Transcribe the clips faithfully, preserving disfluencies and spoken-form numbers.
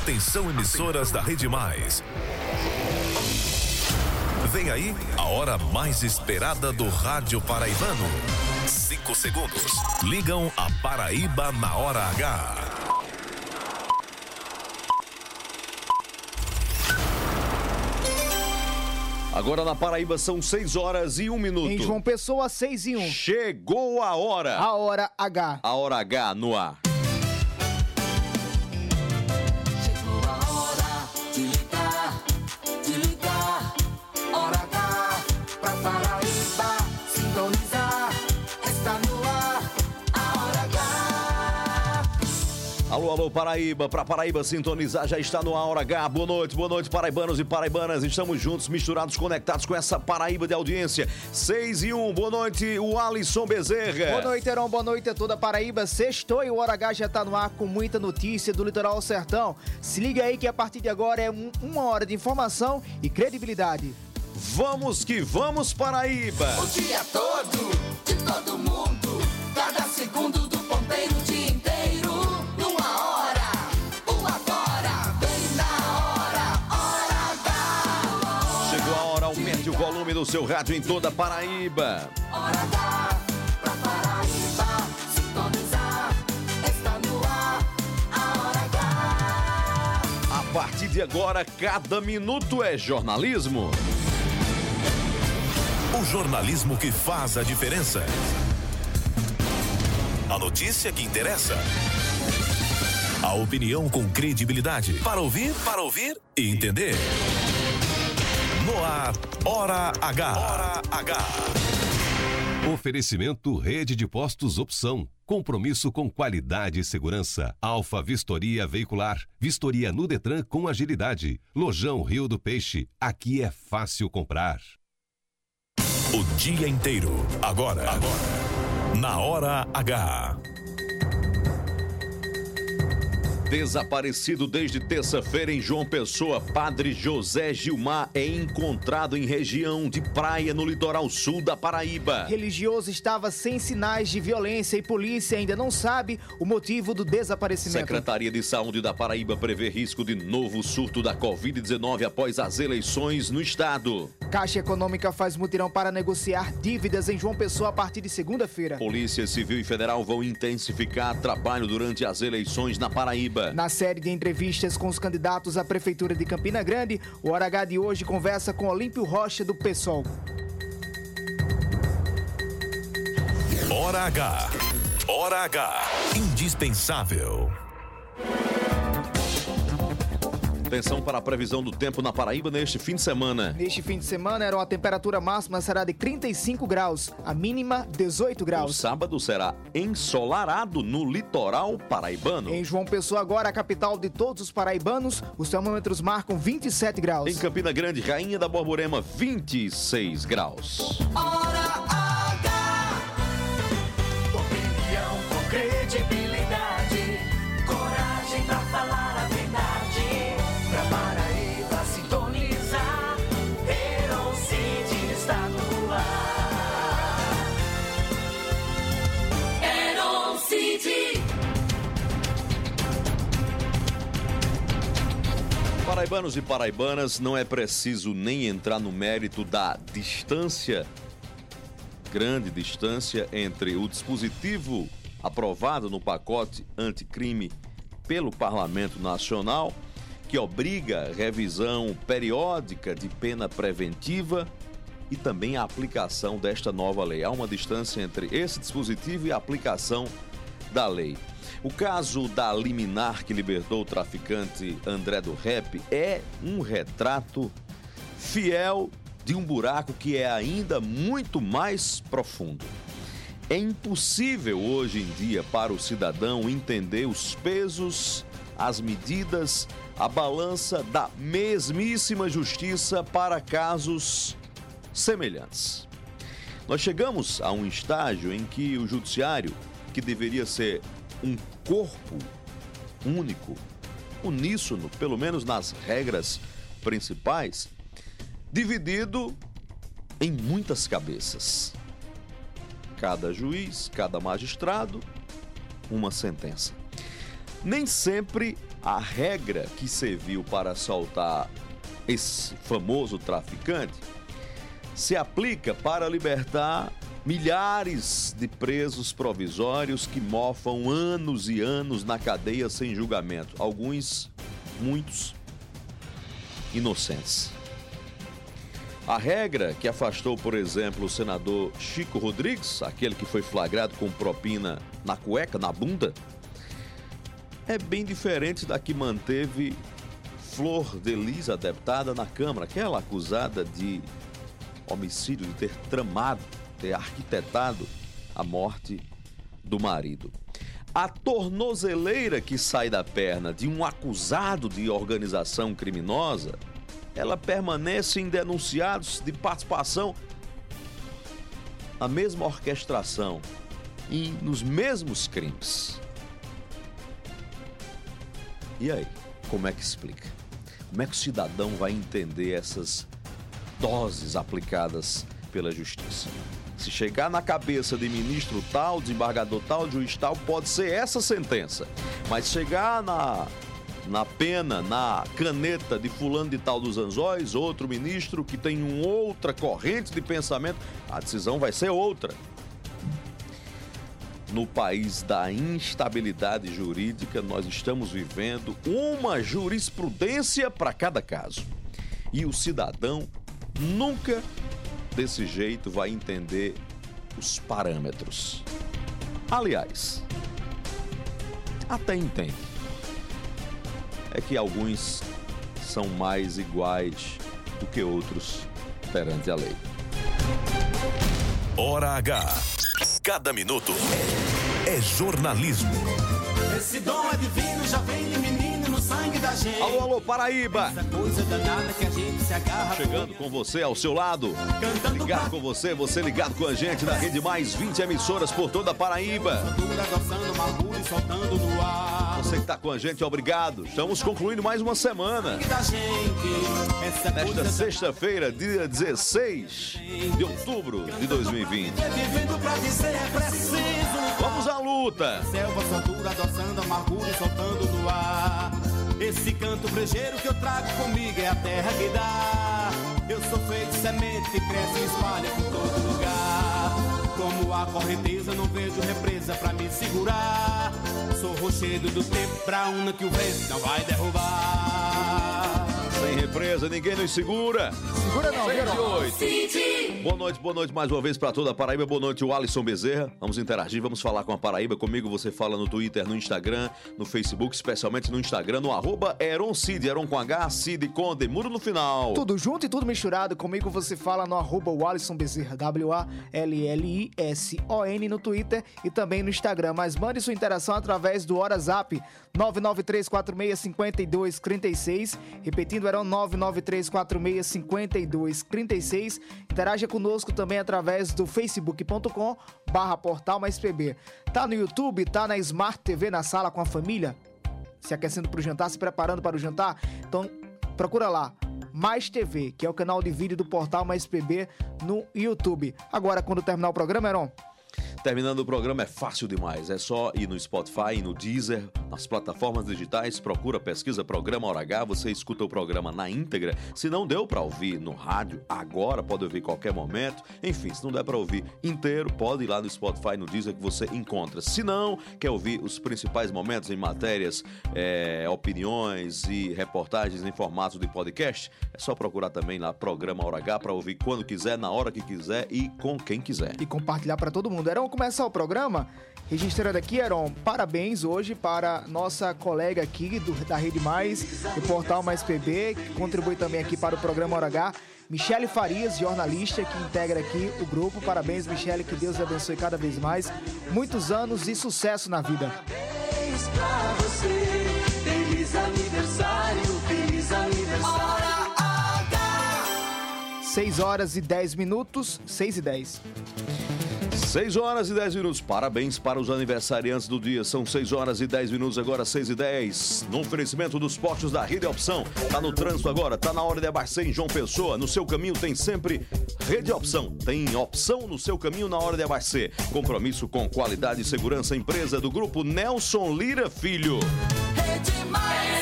Atenção, emissoras da Rede Mais. Vem aí a hora mais esperada do rádio paraibano. Cinco segundos. Ligam a Paraíba na hora H. Agora na Paraíba são seis horas e um minuto. Em João Pessoa, seis e um. Chegou a hora. A hora H. A hora H no ar. Chegou a hora de ligar, de ligar. Hora H pra Paraíba sintonizar. Está no ar, a hora H. Alô, alô, Paraíba, pra Paraíba sintonizar, já está no Hora H. Boa noite, boa noite, paraibanos e paraibanas. Estamos juntos, misturados, conectados com essa Paraíba de audiência. seis e um, boa noite, o Alisson Bezerra. Boa noite, Heron, boa noite a toda a Paraíba. Sextou e o Hora H já tá no ar com muita notícia do litoral ao sertão. Se liga aí que a partir de agora é um, uma hora de informação e credibilidade. Vamos que vamos, Paraíba. O dia todo, de todo mundo, cada segundo do ponteiro, o dia inteiro. Numa hora, o agora, bem na hora, hora H. Chegou a hora, aumente o volume do seu rádio em toda a Paraíba. Hora H, pra Paraíba sintonizar. Está no ar, a hora H. A partir de agora, cada minuto é jornalismo. O jornalismo que faz a diferença. A notícia que interessa. A opinião com credibilidade. Para ouvir, para ouvir e entender. No ar, Hora H. Hora H. Oferecimento Rede de Postos Opção. Compromisso com qualidade e segurança. Alfa Vistoria Veicular. Vistoria no Detran com agilidade. Lojão Rio do Peixe. Aqui é fácil comprar. O dia inteiro. Agora. Agora. Na Hora H. Desaparecido desde terça-feira em João Pessoa, Padre José Gilmar é encontrado em região de praia no litoral sul da Paraíba. Religioso estava sem sinais de violência e polícia ainda não sabe o motivo do desaparecimento. Secretaria de Saúde da Paraíba prevê risco de novo surto da covid dezenove após as eleições no estado. Caixa Econômica faz mutirão para negociar dívidas em João Pessoa a partir de segunda-feira. Polícia Civil e Federal vão intensificar trabalho durante as eleições na Paraíba. Na série de entrevistas com os candidatos à Prefeitura de Campina Grande, o Hora H de hoje conversa com Olímpio Rocha, do PSOL. Hora H. Hora H. Indispensável. Atenção para a previsão do tempo na Paraíba neste fim de semana. Neste fim de semana, a temperatura máxima será de trinta e cinco graus, a mínima dezoito O graus. sábado será ensolarado no litoral paraibano. Em João Pessoa agora, a capital de todos os paraibanos, os termômetros marcam vinte e sete graus. Em Campina Grande, Rainha da Borborema, vinte e seis graus. Hora H. Opinião com credibilidade. Coragem pra falar a verdade. Pra Paraíba sintonizar. Heron City está no ar. Heron City. Paraibanos e paraibanas, não é preciso nem entrar no mérito da distância, grande distância entre o dispositivo aprovado no pacote anticrime pelo Parlamento Nacional, que obriga a revisão periódica de pena preventiva e também a aplicação desta nova lei. Há uma distância entre esse dispositivo e a aplicação da lei. O caso da liminar que libertou o traficante André do Rap é um retrato fiel de um buraco que é ainda muito mais profundo. É impossível hoje em dia para o cidadão entender os pesos, as medidas, a balança da mesmíssima justiça para casos semelhantes. Nós chegamos a um estágio em que o judiciário, que deveria ser um corpo único, uníssono, pelo menos nas regras principais, dividido em muitas cabeças. Cada juiz, cada magistrado, uma sentença. Nem sempre A regra que serviu para soltar esse famoso traficante se aplica para libertar milhares de presos provisórios que mofam anos e anos na cadeia sem julgamento. Alguns, muitos, inocentes. A regra que afastou, por exemplo, o senador Chico Rodrigues, aquele que foi flagrado com propina na cueca, na bunda, é bem diferente da que manteve Flor de Lis, a deputada, na Câmara, aquela acusada de homicídio, de ter tramado, ter arquitetado a morte do marido. A tornozeleira que sai da perna de um acusado de organização criminosa, ela permanece em denunciados de participação na mesma orquestração e nos mesmos crimes. E aí, como é que explica? Como é que o cidadão vai entender essas doses aplicadas pela justiça? Se chegar na cabeça de ministro tal, desembargador tal, juiz tal, pode ser essa sentença. Mas chegar na, na pena, na caneta de fulano de tal dos anzóis, outro ministro que tem uma outra corrente de pensamento, a decisão vai ser outra. No país da instabilidade jurídica, nós estamos vivendo uma jurisprudência para cada caso. E o cidadão nunca, desse jeito, vai entender os parâmetros. Aliás, até entende. É que alguns são mais iguais do que outros perante a lei. Hora H. Cada minuto é jornalismo. Esse dom é divino, já vem de menino no sangue da gente. Alô, alô, Paraíba! Essa coisa danada que a gente se agarra. Chegando com você, ao seu lado. Ligado com você, você ligado com a gente na Rede Mais, vinte emissoras por toda a Paraíba. Você que está com a gente, obrigado. Estamos concluindo mais uma semana. Nesta sexta-feira, dia dezesseis de outubro de dois mil e vinte. Vamos à luta! Selva, soltura, adoçando amargura e soltando no ar. Esse canto brejeiro que eu trago comigo é a terra que dá. Eu sou feito semente que cresce e espalha por todo lugar. Como a correnteza, não vejo represa pra me segurar. Sou rochedo do tempo pra una que o vento não vai derrubar. Sem represa, ninguém nos segura. Segura não, seis e viu? oito. Boa noite, boa noite mais uma vez para toda a Paraíba. Boa noite, o Alisson Bezerra. Vamos interagir, vamos falar com a Paraíba. Comigo você fala no Twitter, no Instagram, no Facebook, especialmente no Instagram, no arroba Heron Cid, Heron com H, Cid com Demuro no final. Tudo junto e tudo misturado. Comigo você fala no arroba o Alisson Bezerra, W A L L I S O N no Twitter e também no Instagram. Mas mande sua interação através do WhatsApp nove nove três quatro seis cinco dois três seis. Repetindo, eram nove nove três quatro seis cinco dois três seis. Interaja conosco também através do facebook ponto com barra portal mais P B. Tá no YouTube, tá na Smart T V, na sala com a família, se aquecendo pro jantar, se preparando para o jantar? Então procura lá, Mais T V, que é o canal de vídeo do portal Mais P B no YouTube. Agora, quando terminar o programa, Heron, Terminando o programa é fácil demais, é só ir no Spotify, no Deezer, nas plataformas digitais, procura, pesquisa Programa Hora H, você escuta o programa na íntegra. Se não deu para ouvir no rádio, agora pode ouvir qualquer momento. Enfim, se não der para ouvir inteiro, pode ir lá no Spotify, no Deezer que você encontra. Se não, quer ouvir os principais momentos em matérias, é, opiniões e reportagens em formato de podcast, é só procurar também lá Programa Hora H para ouvir quando quiser, na hora que quiser e com quem quiser. E compartilhar para todo mundo. Heron, começar o programa registrando aqui, Heron, parabéns hoje para nossa colega aqui do, da Rede Mais, do Portal Mais P B, que contribui também aqui para o programa Hora H, Michele Farias, jornalista que integra aqui o grupo. Parabéns, Michele, que Deus abençoe cada vez mais. Muitos anos e sucesso na vida. Parabéns pra você, feliz aniversário, feliz aniversário. Hora H. seis horas e dez minutos, seis e dez. seis horas e dez minutos. Parabéns para os aniversariantes do dia. São seis horas e dez minutos, agora seis e dez. No oferecimento dos postos da Rede Opção. Tá no trânsito agora, tá na hora de abastecer em João Pessoa. No seu caminho tem sempre Rede Opção. Tem opção no seu caminho na hora de abastecer. Compromisso com qualidade e segurança. Empresa do grupo Nelson Lira Filho. Rede Mais.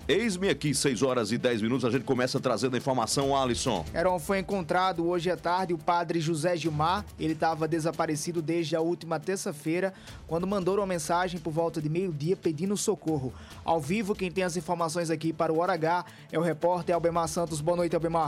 Eis-me aqui, seis horas e dez minutos, a gente começa trazendo a informação, Alisson. Heron, foi encontrado hoje à tarde o padre José Gilmar. Ele estava desaparecido desde a última terça-feira, quando mandou uma mensagem por volta de meio-dia pedindo socorro. Ao vivo, quem tem as informações aqui para o Hora H é o repórter Albemar Santos. Boa noite, Albemar.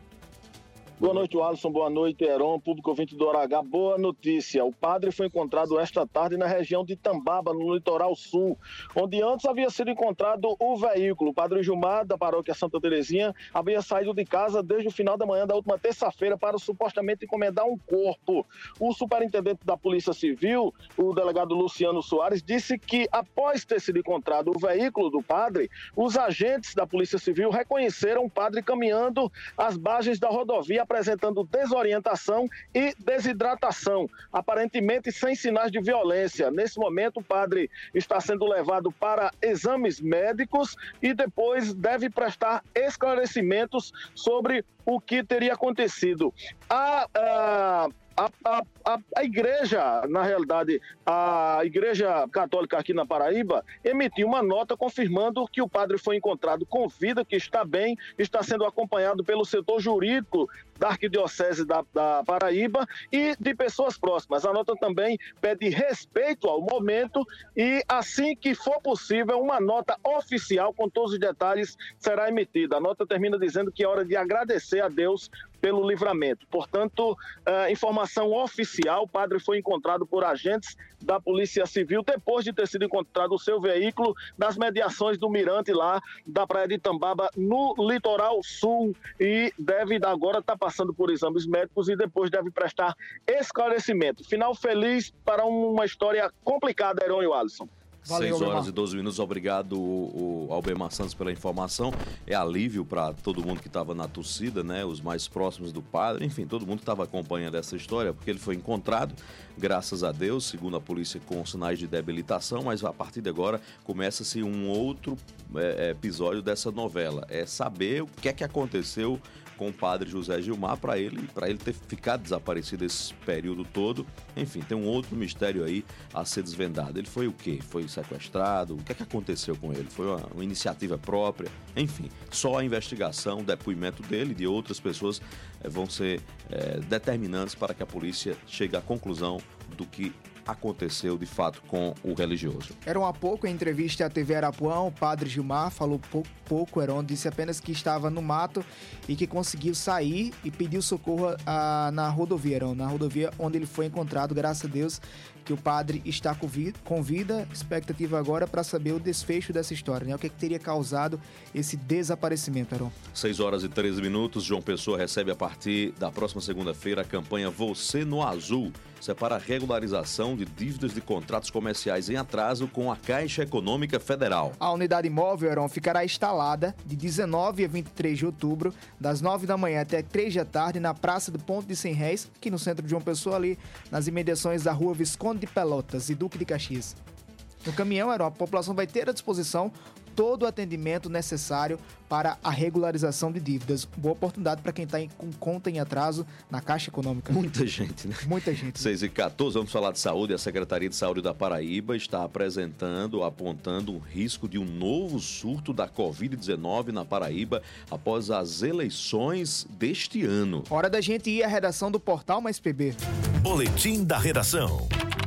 Boa noite, Alisson. Boa noite, Heron, público ouvinte do Hora H. Boa notícia. O padre foi encontrado esta tarde na região de Tambaba, no litoral sul, onde antes havia sido encontrado o veículo. O padre Gilmar, da paróquia Santa Terezinha, havia saído de casa desde o final da manhã da última terça-feira para supostamente encomendar um corpo. O superintendente da Polícia Civil, o delegado Luciano Soares, disse que após ter sido encontrado o veículo do padre, os agentes da Polícia Civil reconheceram o padre caminhando às margens da rodovia, apresentando desorientação e desidratação, aparentemente sem sinais de violência. Nesse momento, o padre está sendo levado para exames médicos e depois deve prestar esclarecimentos sobre o que teria acontecido. A, a, a, a, a, a igreja, na realidade, a Igreja Católica aqui na Paraíba, emitiu uma nota confirmando que o padre foi encontrado com vida, que está bem, está sendo acompanhado pelo setor jurídico da Arquidiocese da, da Paraíba e de pessoas próximas. A nota também pede respeito ao momento e, assim que for possível, uma nota oficial com todos os detalhes será emitida. A nota termina dizendo que é hora de agradecer a Deus pelo livramento. Portanto, uh, informação oficial, o padre foi encontrado por agentes da Polícia Civil depois de ter sido encontrado o seu veículo nas mediações do mirante lá da Praia de Tambaba, no litoral sul, e deve agora estar passando por exames médicos e depois deve prestar esclarecimento. Final feliz para uma história complicada, Heron e Alisson. Valeu, seis horas e doze minutos, obrigado o, o Albemar Santos pela informação. É alívio para todo mundo que estava na torcida, né? Os mais próximos do padre, enfim, todo mundo estava acompanhando essa história, porque ele foi encontrado, graças a Deus, segundo a polícia, com sinais de debilitação, mas a partir de agora começa-se um outro é, episódio dessa novela. É saber o que é que aconteceu com o padre José Gilmar para ele, para ele ter ficado desaparecido esse período todo. Enfim, tem um outro mistério aí a ser desvendado. Ele foi o quê? Foi sequestrado? O que é que aconteceu com ele? Foi uma, uma iniciativa própria? Enfim, só a investigação, o depoimento dele e de outras pessoas eh, vão ser eh, determinantes para que a polícia chegue à conclusão do que aconteceu de fato com o religioso. Heron, há pouco, em entrevista à T V Arapuã, o padre Gilmar falou pouco, pouco Heron, disse apenas que estava no mato e que conseguiu sair e pediu socorro a, na rodovia, Heron, na rodovia onde ele foi encontrado. Graças a Deus que o padre está com vida, com vida. Expectativa agora para saber o desfecho dessa história, né? O que, é que teria causado esse desaparecimento, Heron? seis horas e treze minutos, João Pessoa recebe a partir da próxima segunda-feira a campanha Você no Azul. Isso é para a regularização de dívidas de contratos comerciais em atraso com a Caixa Econômica Federal. A unidade móvel, Heron, ficará instalada de dezenove a vinte e três de outubro, das nove da manhã até três da tarde, na Praça do Ponto de Cem Réis, aqui no centro de João Pessoa, ali nas imediações da Rua Visconde de Pelotas e Duque de Caxias. No caminhão, Heron, a população vai ter à disposição todo o atendimento necessário para a regularização de dívidas. Boa oportunidade para quem está com conta em atraso na Caixa Econômica. Muita gente, né? Muita gente. seis e quatorze, vamos falar de saúde. A Secretaria de Saúde da Paraíba está apresentando, apontando um risco de um novo surto da covid dezenove na Paraíba após as eleições deste ano. Hora da gente ir à redação do Portal Mais P B. Boletim da Redação.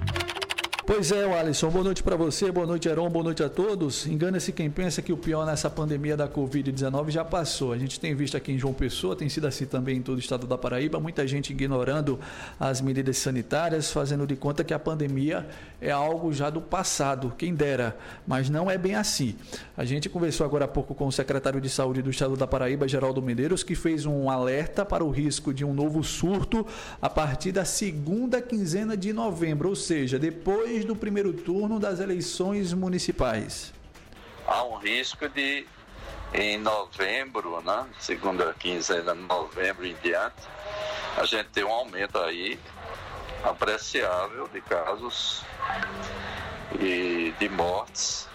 Pois é, Alisson, boa noite para você, boa noite, Heron, boa noite a todos. Engana-se quem pensa que o pior nessa pandemia da covid dezenove já passou. A gente tem visto aqui em João Pessoa, tem sido assim também em todo o estado da Paraíba, muita gente ignorando as medidas sanitárias, fazendo de conta que a pandemia é algo já do passado, quem dera, mas não é bem assim. A gente conversou agora há pouco com o secretário de Saúde do estado da Paraíba, Geraldo Medeiros, que fez um alerta para o risco de um novo surto a partir da segunda quinzena de novembro, ou seja, depois do primeiro turno das eleições municipais. Há um risco de, em novembro, né, segunda quinzena de novembro em diante, a gente ter um aumento aí apreciável de casos e de mortes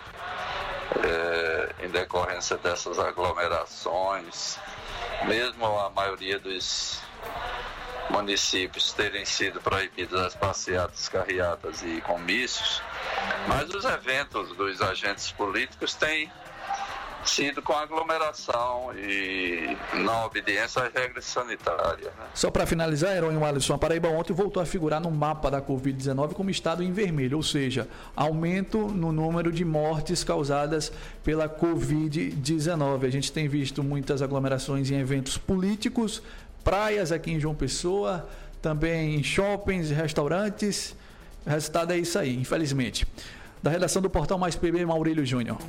é, em decorrência dessas aglomerações, mesmo a maioria dos municípios terem sido proibidas as passeatas, carreatas e comícios, mas os eventos dos agentes políticos têm sido com aglomeração e não obediência às regras sanitárias. Né? Só para finalizar, Heron e o Alisson, a Paraíba ontem voltou a figurar no mapa da covid dezenove como estado em vermelho, ou seja, aumento no número de mortes causadas pela covid dezenove. A gente tem visto muitas aglomerações em eventos políticos, praias aqui em João Pessoa, também em shoppings, restaurantes. O resultado é isso aí, infelizmente. Da redação do Portal Mais P B, Maurílio Júnior.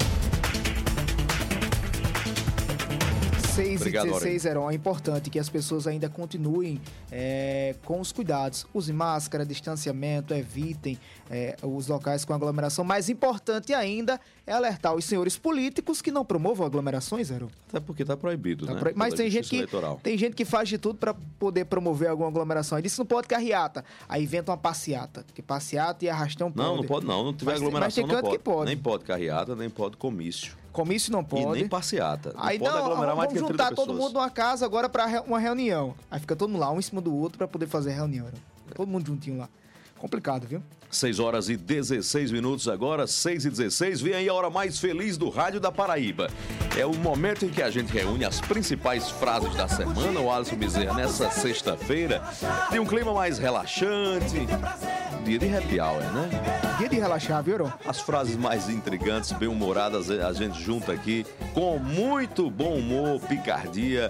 seis e dezesseis, Heron, é importante que as pessoas ainda continuem é, com os cuidados. Usem máscara, distanciamento, evitem é, os locais com aglomeração. Mais importante ainda é alertar os senhores políticos que não promovam aglomerações, Heron. Até porque está proibido, tá né? Pro... Mas tem gente, que, eleitoral. tem gente que faz de tudo para poder promover alguma aglomeração. Aí disse não pode carreata. Aí inventa uma passeata. Que passeata e arrastão pode. Não, não pode não. Não tiver mas, aglomeração, mas tem não pode. Que pode. Nem pode carreata, nem pode comício. Comício não pode. E nem passeata. Não aí pode não, aglomerar mais vamos que juntar trinta todo pessoas. mundo numa casa agora para uma reunião. Aí fica todo mundo lá, um em cima do outro, para poder fazer a reunião. Todo mundo juntinho lá. Complicado, viu? seis horas e dezesseis minutos agora, seis e dezesseis. Vem aí a hora mais feliz do Rádio da Paraíba. É o momento em que a gente reúne as principais frases da semana. O Alisson Bezerra, nessa sexta-feira, tem um clima mais relaxante. Dia de happy hour, né? Dia de relaxar, viu, Heron? As frases mais intrigantes, bem-humoradas, a gente junta aqui com muito bom humor, picardia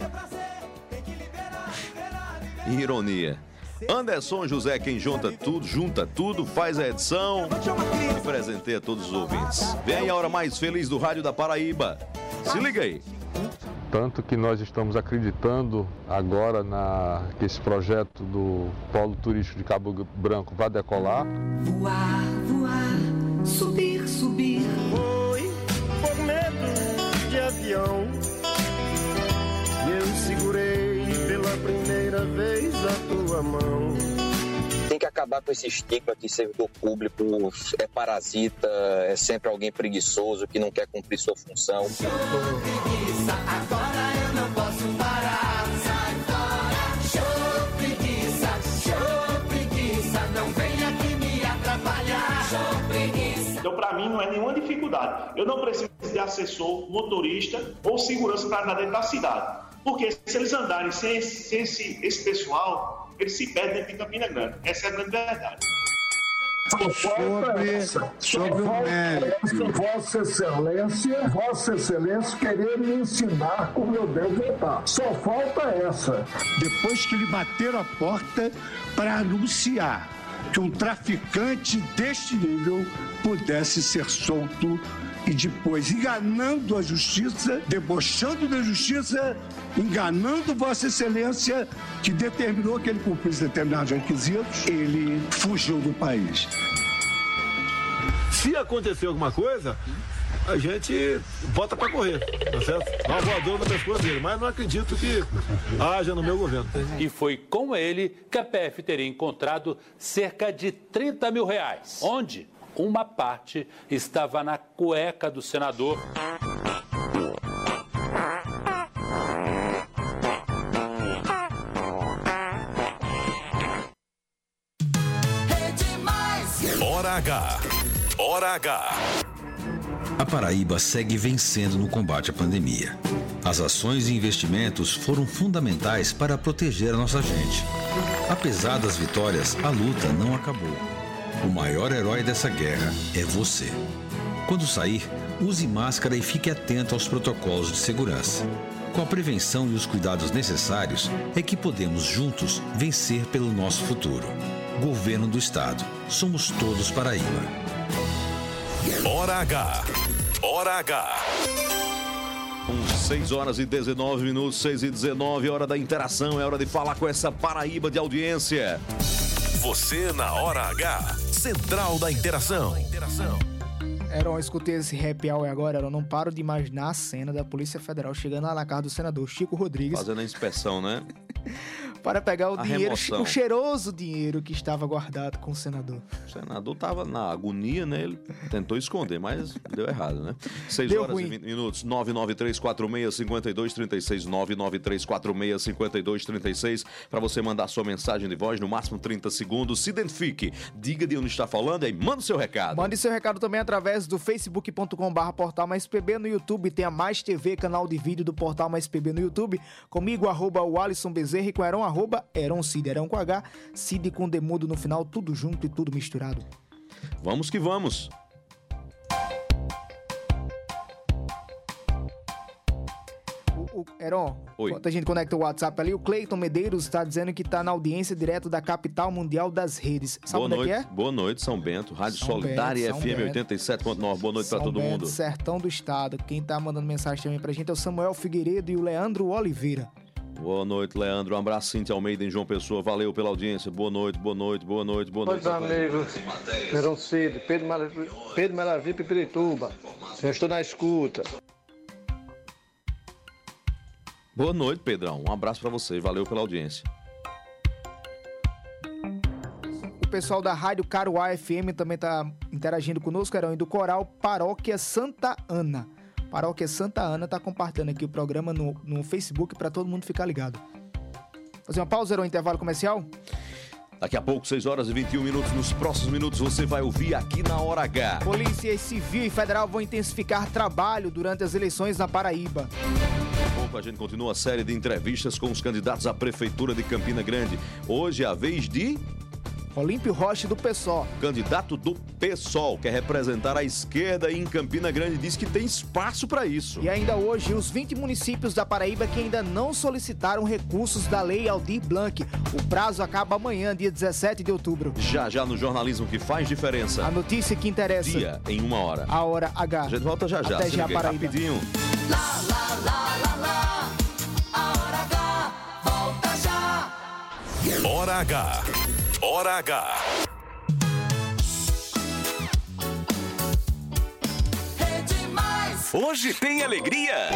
e ironia. Anderson José, quem junta tudo, junta tudo, faz a edição e presenteia todos os ouvintes. Vem aí a hora mais feliz do Rádio da Paraíba. Se liga aí. Tanto que nós estamos acreditando agora na, que esse projeto do Polo Turístico de Cabo Branco vai decolar. Voar, voar, subir, subir. Foi por medo de avião. Eu segurei pela primeira vez a tua mão. Tem que acabar com esse estigma que servidor público é parasita, é sempre alguém preguiçoso que não quer cumprir sua função. Show preguiça, agora eu não posso parar. Sai fora, show preguiça, show preguiça, não venha aqui me atrapalhar. Show preguiça. Então, para mim, não é nenhuma dificuldade. Eu não preciso de assessor, motorista ou segurança para andar dentro da cidade. Porque se eles andarem sem esse, sem esse, esse pessoal, eles se perdem dentro de Campina Grande. Essa é a grande verdade. Sobre, sobre o mérito. Vossa Excelência, Vossa Excelência querer me ensinar como eu devo votar. Só falta essa. Depois que lhe bateram a porta para anunciar que um traficante deste nível pudesse ser solto e depois, enganando a justiça, debochando da justiça, enganando Vossa Excelência, que determinou que ele cumprisse determinados requisitos, ele fugiu do país. Se acontecer alguma coisa, a gente bota para correr, tá certo? Dá uma voadora no pescoço dele, mas não acredito que haja no meu governo. E foi com ele que a P F teria encontrado cerca de trinta mil reais. Onde? Uma parte estava na cueca do senador. Hora H. Hora H. A Paraíba segue vencendo no combate à pandemia. As ações e investimentos foram fundamentais para proteger a nossa gente. Apesar das vitórias, a luta não acabou. O maior herói dessa guerra é você. Quando sair, use máscara e fique atento aos protocolos de segurança. Com a prevenção e os cuidados necessários, é que podemos juntos vencer pelo nosso futuro. Governo do Estado. Somos todos Paraíba. Hora H. Hora H. seis horas e dezenove minutos, seis e dezenove, hora da interação, é hora de falar com essa Paraíba de audiência. Você na Hora H, Central da Interação. Heron, eu escutei esse happy hour agora, eu não paro de imaginar a cena da Polícia Federal chegando lá na casa do senador Chico Rodrigues. Fazendo a inspeção, né? para pegar o A dinheiro, remoção. o cheiroso dinheiro que estava guardado com o senador. O senador estava na agonia, né? Ele tentou esconder, mas deu errado, né? seis Deu horas ruim. e vinte minutos. nove nove três quatro seis cinco dois três seis. nove nove três quatro seis cinco dois três seis. Para você mandar sua mensagem de voz, no máximo trinta segundos. Se identifique, diga de onde está falando e aí manda o seu recado. Mande seu recado também através do facebook ponto com barra portal mais pb no YouTube. Tem a Mais T V, canal de vídeo do Portal Mais P B no YouTube. Comigo, arroba o Alisson Bezerra, e com Heron, arroba Heron Cid. Heron com H, Cid com demudo no final, tudo junto e tudo misturado. Vamos que vamos. O, o, Heron, Oi. enquanto a gente conecta o WhatsApp ali, o Cleiton Medeiros está dizendo que está na audiência direto da capital mundial das redes. Sabe Boa onde noite, é que é? boa noite, São Bento, Rádio São Solidária Bento, São F M Bento. oitenta e sete ponto nove. Boa noite para São todo Bento, mundo. Sertão do Estado. Quem tá mandando mensagem também pra gente é o Samuel Figueiredo e o Leandro Oliveira. Boa noite, Leandro. Um abraço, Cintia Almeida em João Pessoa. Valeu pela audiência. Boa noite, boa noite, boa noite, boa noite. Meus amigos, Heron Cid, Pedro Maravilha, Pedro Maravilha, Pirituba. Eu estou na escuta. Boa noite, Pedrão. Um abraço pra você. Valeu pela audiência. O pessoal da Rádio Caruá F M também tá interagindo conosco, Heron, e do Coral Paróquia Santa Ana. Paróquia Santa Ana tá compartilhando aqui o programa no, no Facebook para todo mundo ficar ligado. Fazer uma pausa, Heron, intervalo comercial? Daqui a pouco, seis horas e vinte e um minutos. Nos próximos minutos, você vai ouvir aqui na Hora H. Polícia Civil e Federal vão intensificar trabalho durante as eleições na Paraíba. Daqui a pouco, a gente continua a série de entrevistas com os candidatos à Prefeitura de Campina Grande. Hoje é a vez de... Olímpio Rocha do PSOL. Candidato do PSOL, quer representar a esquerda em Campina Grande, diz que tem espaço para isso. E ainda hoje, os vinte municípios da Paraíba que ainda não solicitaram recursos da Lei Aldir Blanc. O prazo acaba amanhã, dia dezessete de outubro. Já já no jornalismo que faz diferença. A notícia que interessa. Dia em uma hora. A Hora H. A gente volta já já. Até Se já, liga aí, Paraíba. rapidinho. Lá, lá, lá, lá, lá. A Hora H volta já. Hora H. Hora H. Rede Mais. Hoje tem alegria.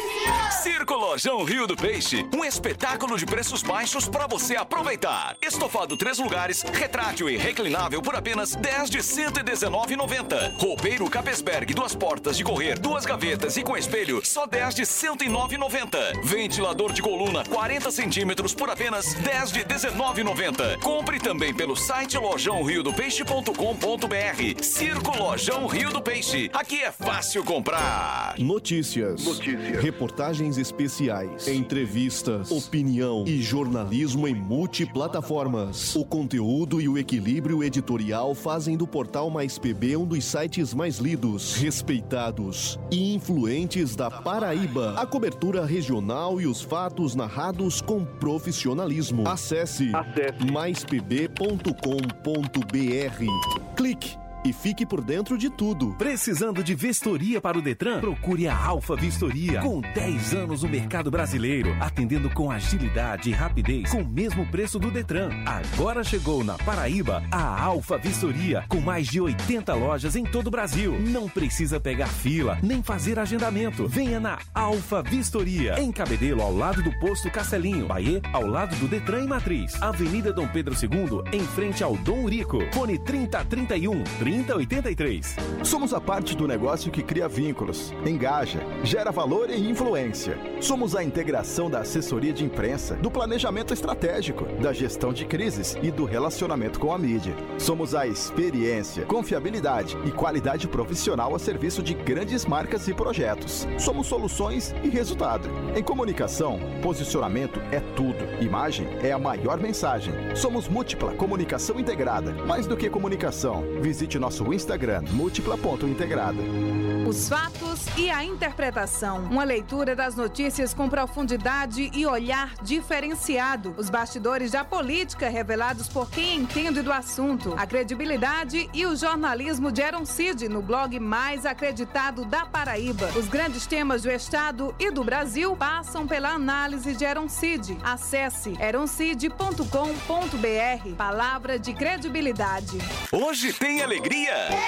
Circo Lojão Rio do Peixe, um espetáculo de preços baixos para você aproveitar. Estofado três lugares, retrátil e reclinável por apenas dez de cento e dezenove reais e noventa centavos. Roupeiro Capesberg, duas portas de correr, duas gavetas e com espelho, só dez de cento e nove reais e noventa centavos. Ventilador de coluna quarenta centímetros por apenas dez de dezenove reais e noventa centavos. Compre também pelo site lojão rio do peixe ponto com ponto br. Circo Lojão Rio do Peixe, aqui é fácil comprar. Notícias. Notícias. Reportagens especiais, entrevistas, opinião e jornalismo em multiplataformas. O conteúdo e o equilíbrio editorial fazem do Portal Mais P B um dos sites mais lidos, respeitados e influentes da Paraíba. A cobertura regional e os fatos narrados com profissionalismo. Acesse, Acesse. mais p b ponto com ponto br. Clique e fique por dentro de tudo. Precisando de vistoria para o Detran? Procure a Alfa Vistoria. Com dez anos no mercado brasileiro, atendendo com agilidade e rapidez, com o mesmo preço do Detran. Agora chegou na Paraíba a Alfa Vistoria, com mais de oitenta lojas em todo o Brasil. Não precisa pegar fila, nem fazer agendamento. Venha na Alfa Vistoria, em Cabedelo, ao lado do posto Castelinho. Bahia, ao lado do Detran e Matriz. Avenida Dom Pedro segundo, em frente ao Dom Urico. Fone trinta, trinta e um, trinta, oitenta e três. Somos a parte do negócio que cria vínculos, engaja, gera valor e influência. Somos a integração da assessoria de imprensa, do planejamento estratégico, da gestão de crises e do relacionamento com a mídia. Somos a experiência, confiabilidade e qualidade profissional a serviço de grandes marcas e projetos. Somos soluções e resultado. Em comunicação, posicionamento é tudo. Imagem é a maior mensagem. Somos Múltipla Comunicação Integrada. Mais do que comunicação, visite nosso Instagram, múltipla ponto integrada. Os fatos e a interpretação. Uma leitura das notícias com profundidade e olhar diferenciado. Os bastidores da política revelados por quem entende do assunto. A credibilidade e o jornalismo de Heron Cid no blog mais acreditado da Paraíba. Os grandes temas do Estado e do Brasil passam pela análise de Heron Cid. Acesse heron cid ponto com ponto br. Palavra de credibilidade. Hoje tem alegria.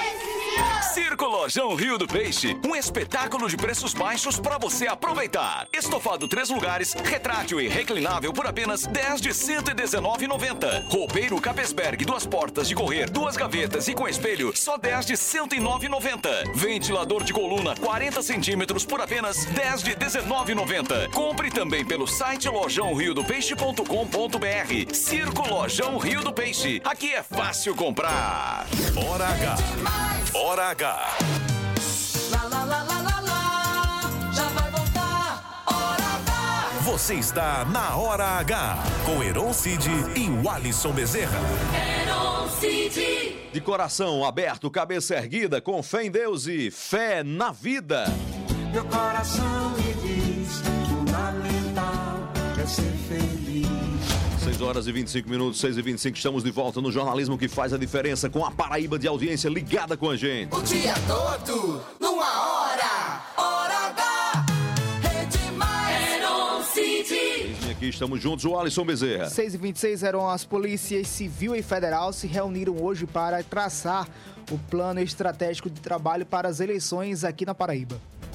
Circo Lojão Rio do Peixe, um espetáculo de preços baixos para você aproveitar. Estofado três lugares, retrátil e reclinável por apenas dez de cento e dezenove reais e noventa centavos. Roupeiro Capesberg, duas portas de correr, duas gavetas e com espelho, só dez de cento e nove reais e noventa centavos. Ventilador de coluna quarenta centímetros por apenas dez de dezenove reais e noventa centavos. Compre também pelo site lojão rio do peixe ponto com ponto br. Circo Lojão Rio do Peixe. Aqui é fácil comprar. Hora H. Hora H. Lá, lá, lá, lá, lá, lá. Já vai voltar. Hora H. Você está na Hora H com Heron Cid e o Alisson Bezerra. Heron Cid. De coração aberto, cabeça erguida, com fé em Deus e fé na vida. Meu coração me diz, fundamental é ser feliz. seis horas e vinte e cinco minutos, seis e vinte e cinco, estamos de volta no jornalismo que faz a diferença, com a Paraíba de audiência ligada com a gente. O dia todo, numa hora, Hora H, Rede Mais, Heron Cid. E aqui estamos juntos, o Alisson Bezerra. seis e vinte e seis, eram as polícias civil e federal se reuniram hoje para traçar o plano estratégico de trabalho para as eleições aqui na Paraíba.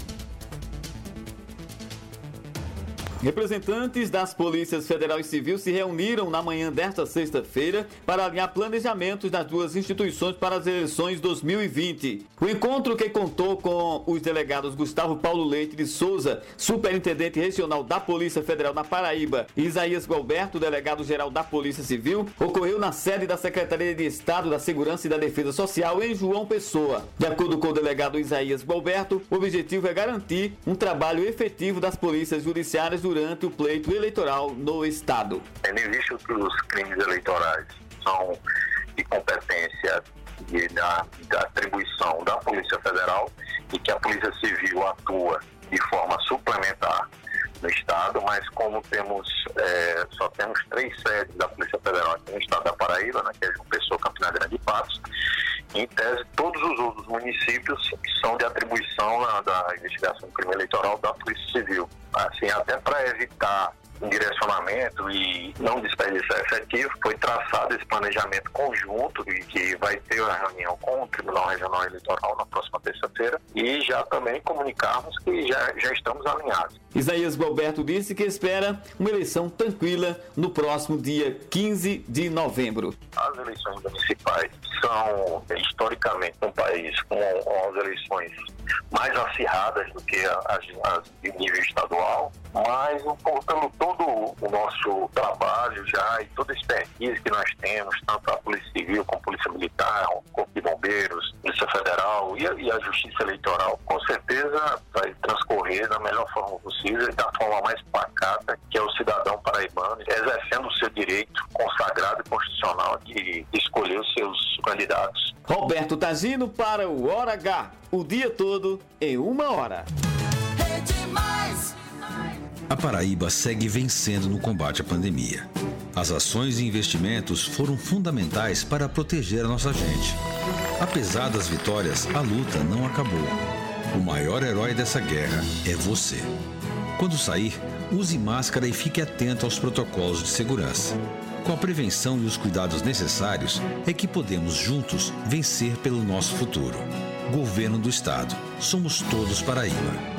Representantes das polícias federal e civil se reuniram na manhã desta sexta-feira para alinhar planejamentos das duas instituições para as eleições dois mil e vinte. O encontro, que contou com os delegados Gustavo Paulo Leite de Souza, superintendente regional da Polícia Federal na Paraíba, e Isaías Gualberto, delegado-geral da Polícia Civil, ocorreu na sede da Secretaria de Estado da Segurança e da Defesa Social em João Pessoa. De acordo com o delegado Isaías Gualberto, o objetivo é garantir um trabalho efetivo das polícias judiciárias durante durante o pleito eleitoral no Estado. Tendo em vista que os crimes eleitorais são de competência e da, da atribuição da Polícia Federal e que a Polícia Civil atua de forma suplementar no Estado, mas como temos, é, só temos três sedes da Polícia Federal aqui no Estado da Paraíba, né, que é João Pessoa, Campina Grande e Patos, em tese, todos os outros municípios são de atribuição na, da investigação do crime eleitoral da Polícia Civil. Assim, até para evitar um direcionamento e não desperdício efetivo, foi traçado esse planejamento conjunto e que vai ter uma reunião com o Tribunal Regional Eleitoral na próxima terça-feira e já também comunicarmos que já, já estamos alinhados. Isaías Gualberto disse que espera uma eleição tranquila no próximo dia quinze de novembro. As eleições municipais são, historicamente, um país com as eleições mais acirradas do que as, as de nível estadual, mas pelo todo o nosso trabalho já e toda a expertise que nós temos, tanto a Polícia Civil como a Polícia Militar, o Corpo de Bombeiros, Polícia Federal e a, e a Justiça Eleitoral, com certeza vai transcorrer da melhor forma possível e da forma mais pacata, que é o cidadão paraibano, exercendo o seu direito consagrado e constitucional de escolher os seus candidatos. Roberto Tagino para o Hora H, o dia todo em uma hora. Rede Mais. A Paraíba segue vencendo no combate à pandemia. As ações e investimentos foram fundamentais para proteger a nossa gente. Apesar das vitórias, a luta não acabou. O maior herói dessa guerra é você. Quando sair, use máscara e fique atento aos protocolos de segurança. Com a prevenção e os cuidados necessários, é que podemos juntos vencer pelo nosso futuro. Governo do Estado. Somos todos Paraíba.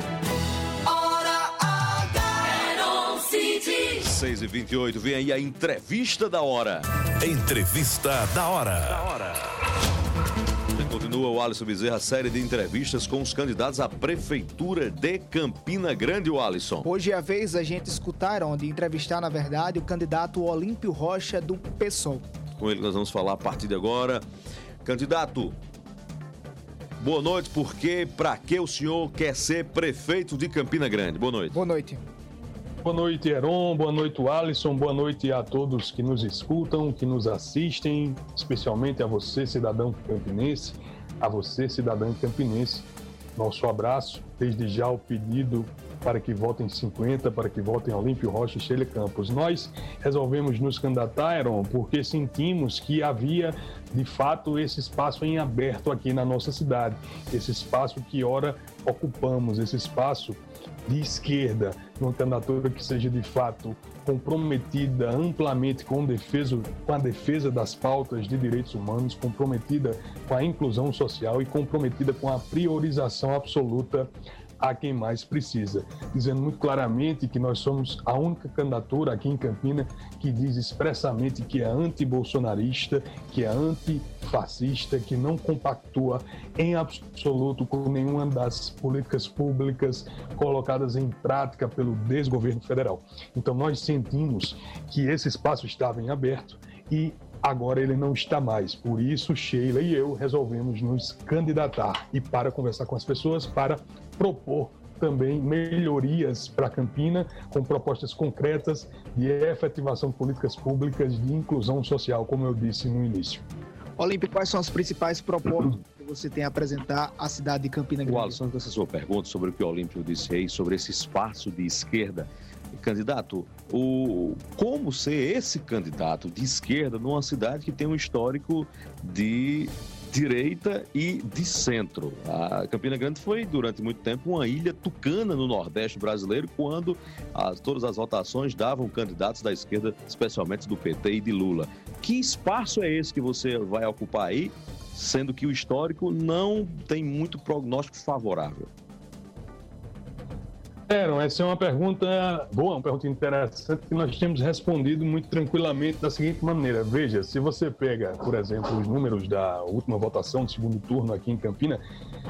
seis e vinte e oito, vem aí a entrevista da hora. Entrevista da hora. Da hora. Continua o Alisson Bezerra, a série de entrevistas com os candidatos à Prefeitura de Campina Grande, o Alisson. Hoje é a vez a gente escutar, onde entrevistar, na verdade, o candidato Olímpio Rocha do PSOL. Com ele nós vamos falar a partir de agora. Candidato, boa noite, porque para que o senhor quer ser prefeito de Campina Grande? Boa noite. Boa noite. Boa noite, Heron. Boa noite, Alisson. Boa noite a todos que nos escutam, que nos assistem, especialmente a você, cidadão campinense, a você, cidadã campinense. Nosso abraço desde já o pedido para que votem cinquenta, para que votem Olímpio Rocha e Sheila Campos. Nós resolvemos nos candidatar, Aaron, porque sentimos que havia, de fato, esse espaço em aberto aqui na nossa cidade, esse espaço que ora ocupamos, esse espaço de esquerda, uma candidatura que seja, de fato, comprometida amplamente com, defesa, com a defesa das pautas de direitos humanos, comprometida com a inclusão social e comprometida com a priorização absoluta a quem mais precisa, dizendo muito claramente que nós somos a única candidatura aqui em Campina que diz expressamente que é anti-bolsonarista, que é antifascista, que não compactua em absoluto com nenhuma das políticas públicas colocadas em prática pelo desgoverno federal. Então nós sentimos que esse espaço estava em aberto e agora ele não está mais. Por isso, Sheila e eu resolvemos nos candidatar e para conversar com as pessoas, para propor também melhorias para Campina, com propostas concretas de efetivação de políticas públicas de inclusão social, como eu disse no início. Olímpio, quais são as principais propostas que você tem a apresentar à cidade de Campina Grande? O Alisson, essa sua pergunta sobre o que o Olímpio disse aí, sobre esse espaço de esquerda, candidato, o, como ser esse candidato de esquerda numa cidade que tem um histórico de direita e de centro. A Campina Grande foi, durante muito tempo, uma ilha tucana no Nordeste brasileiro, quando as, todas as votações davam candidatos da esquerda, especialmente do P T e de Lula. Que espaço é esse que você vai ocupar aí, sendo que o histórico não tem muito prognóstico favorável? Aaron, essa é uma pergunta boa, uma pergunta interessante que nós temos respondido muito tranquilamente da seguinte maneira. Veja, se você pega, por exemplo, os números da última votação do segundo turno aqui em Campina,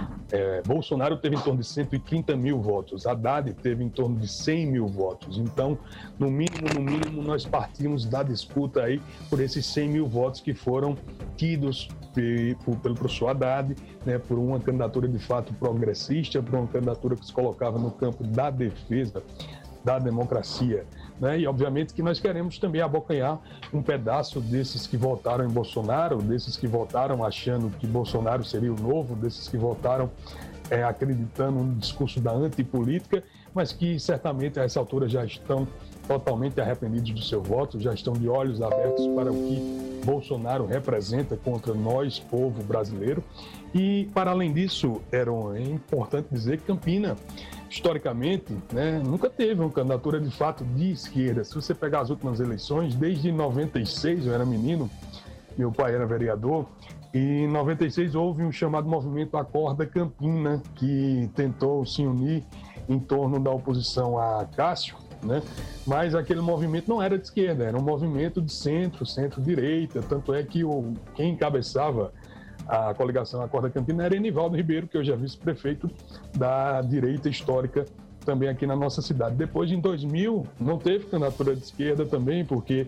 é, Bolsonaro teve em torno de cento e trinta mil votos, Haddad teve em torno de cem mil votos. Então, no mínimo, no mínimo, nós partimos da disputa aí por esses cem mil votos que foram tidos pelo professor Haddad, né, por uma candidatura de fato progressista, por uma candidatura que se colocava no campo da defesa da democracia, né? E obviamente que nós queremos também abocanhar um pedaço desses que votaram em Bolsonaro, desses que votaram achando que Bolsonaro seria o novo, desses que votaram é, acreditando no discurso da antipolítica, mas que certamente a essa altura já estão totalmente arrependidos do seu voto, já estão de olhos abertos para o que Bolsonaro representa contra nós, povo brasileiro. E, para além disso, Aaron, é importante dizer que Campina, historicamente, né, nunca teve uma candidatura de fato de esquerda. Se você pegar as últimas eleições, desde noventa e seis, eu era menino, meu pai era vereador, e em noventa e seis houve um chamado movimento Acorda Campina, que tentou se unir em torno da oposição a Cássio, né? Mas aquele movimento não era de esquerda, era um movimento de centro, centro-direita, tanto é que o, quem encabeçava a coligação Acorda Campina era Enivaldo Ribeiro, que hoje é vice-prefeito da direita histórica também aqui na nossa cidade. Depois, em dois mil, não teve candidatura de esquerda também, porque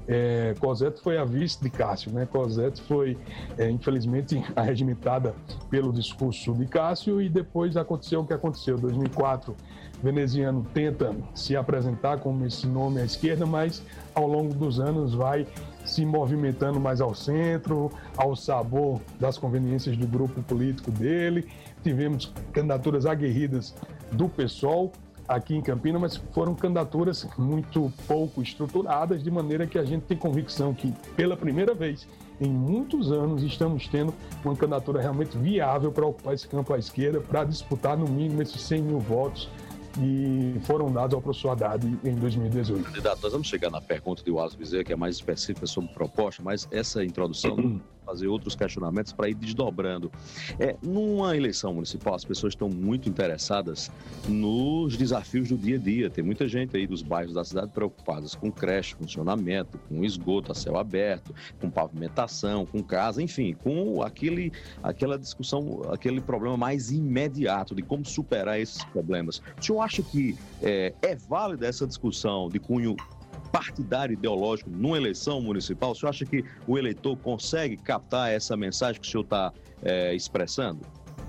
é, Cosette foi a vice de Cássio, né? Cosette foi, é, infelizmente, arregimentada pelo discurso de Cássio e depois aconteceu o que aconteceu. Em dois mil e quatro, Veneziano tenta se apresentar como esse nome à esquerda, mas ao longo dos anos vai se movimentando mais ao centro, ao sabor das conveniências do grupo político dele. Tivemos candidaturas aguerridas do PSOL aqui em Campina, mas foram candidaturas muito pouco estruturadas, de maneira que a gente tem convicção que, pela primeira vez em muitos anos, estamos tendo uma candidatura realmente viável para ocupar esse campo à esquerda, para disputar no mínimo esses cem mil votos e foram dados ao professor Haddad em dois mil e dezoito. Candidato, nós vamos chegar na pergunta de Wallace Bezerra, que é mais específica sobre proposta, mas essa introdução fazer outros questionamentos para ir desdobrando. É, numa eleição municipal, as pessoas estão muito interessadas nos desafios do dia a dia. Tem muita gente aí dos bairros da cidade preocupadas com creche, funcionamento, com esgoto a céu aberto, com pavimentação, com casa, enfim, com aquele, aquela discussão, aquele problema mais imediato de como superar esses problemas. O senhor acha que é, é válida essa discussão de cunho partidário ideológico numa eleição municipal? O senhor acha que o eleitor consegue captar essa mensagem que o senhor está é, expressando?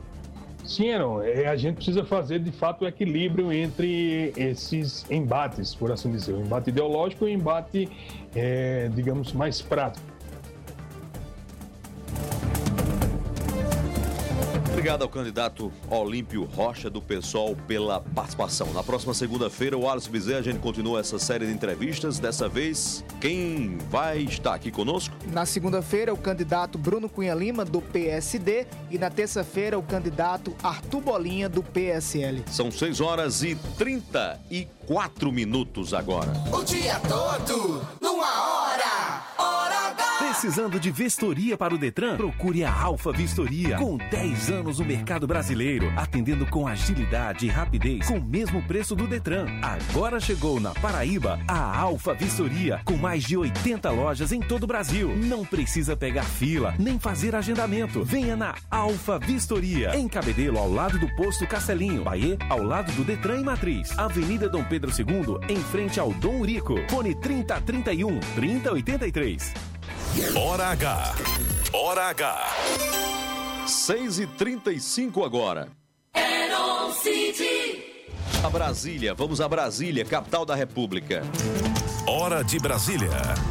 Sim, Aaron, é, a gente precisa fazer de fato o equilíbrio entre esses embates, por assim dizer, o embate ideológico e o embate, é, digamos, mais prático. Obrigado ao candidato Olímpio Rocha, do PSOL, pela participação. Na próxima segunda-feira, o Alisson Bezerra, a gente continua essa série de entrevistas. Dessa vez, quem vai estar aqui conosco? Na segunda-feira, o candidato Bruno Cunha Lima, do P S D. E na terça-feira, o candidato Arthur Bolinha, do P S L. São seis horas e trinta e quatro minutos agora. O dia todo, numa hora, Hora H. Precisando de vistoria para o Detran? Procure a Alfa Vistoria. Com dez anos no mercado brasileiro, atendendo com agilidade e rapidez, com o mesmo preço do Detran. Agora chegou na Paraíba a Alfa Vistoria, com mais de oitenta lojas em todo o Brasil. Não precisa pegar fila, nem fazer agendamento. Venha na Alfa Vistoria, em Cabedelo, ao lado do posto Castelinho. Bahia, ao lado do Detran e Matriz. Avenida Dom Pedro segundo, em frente ao Dom Urico. Fone trinta, trinta e um, trinta, oitenta e três. Hora H. Hora H. seis e trinta e cinco agora. Heron City. A Brasília, vamos a Brasília, capital da República. Hora de Brasília.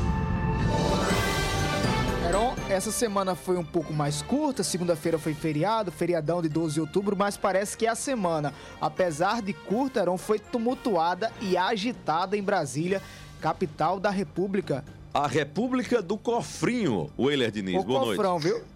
Heron, essa semana foi um pouco mais curta, segunda-feira foi feriado, feriadão de doze de outubro, mas parece que a semana, apesar de curta, Heron, foi tumultuada e agitada em Brasília, capital da República. A República do Cofrinho, Weiler Diniz, o boa cofrão, noite. Viu?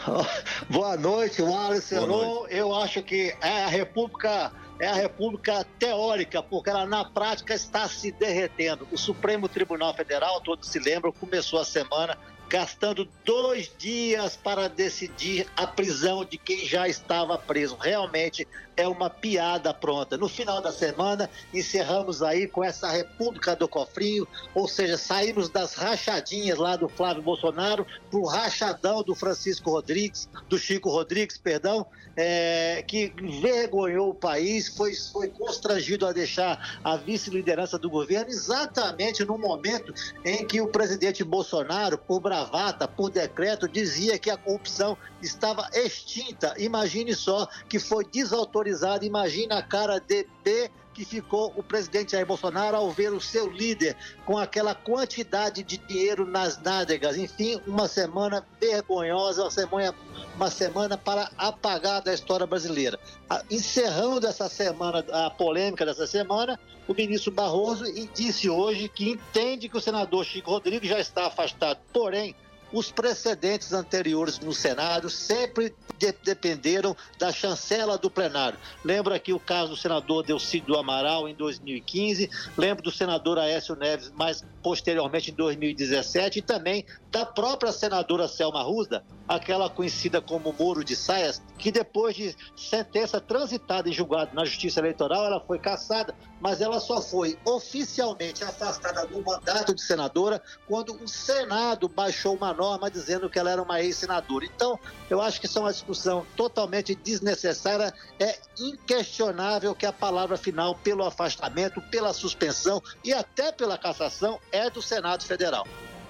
Boa noite, Wallace. Eu acho que é a República, é a República teórica, porque ela na prática está se derretendo. O Supremo Tribunal Federal, todos se lembram, começou a semana gastando dois dias para decidir a prisão de quem já estava preso. Realmente é uma piada pronta. No final da semana, encerramos aí com essa República do Cofrinho, ou seja, saímos das rachadinhas lá do Flávio Bolsonaro para o rachadão do Francisco Rodrigues, do Chico Rodrigues, perdão, é, que envergonhou o país, foi, foi constrangido a deixar a vice-liderança do governo exatamente no momento em que o presidente Bolsonaro, por bravata, por decreto, dizia que a corrupção estava extinta. Imagine só que foi desautorizado, imagine a cara de P que ficou o presidente Jair Bolsonaro ao ver o seu líder com aquela quantidade de dinheiro nas nádegas. Enfim, uma semana vergonhosa, uma semana, uma semana para apagar da história brasileira. Encerrando essa semana, a polêmica dessa semana, o ministro Barroso disse hoje que entende que o senador Chico Rodrigues já está afastado, porém, os precedentes anteriores no Senado sempre de- dependeram da chancela do plenário. Lembro aqui o caso do senador Delcídio Amaral em dois mil e quinze, lembro do senador Aécio Neves mais posteriormente em dois mil e dezessete e também da própria senadora Selma Ruda, aquela conhecida como Moro de Saias, que depois de sentença transitada em julgado na Justiça Eleitoral, ela foi cassada, mas ela só foi oficialmente afastada do mandato de senadora quando o Senado baixou uma norma dizendo que ela era uma ex-senadora. Então, eu acho que isso é uma discussão totalmente desnecessária. É inquestionável que a palavra final pelo afastamento, pela suspensão e até pela cassação é do Senado Federal.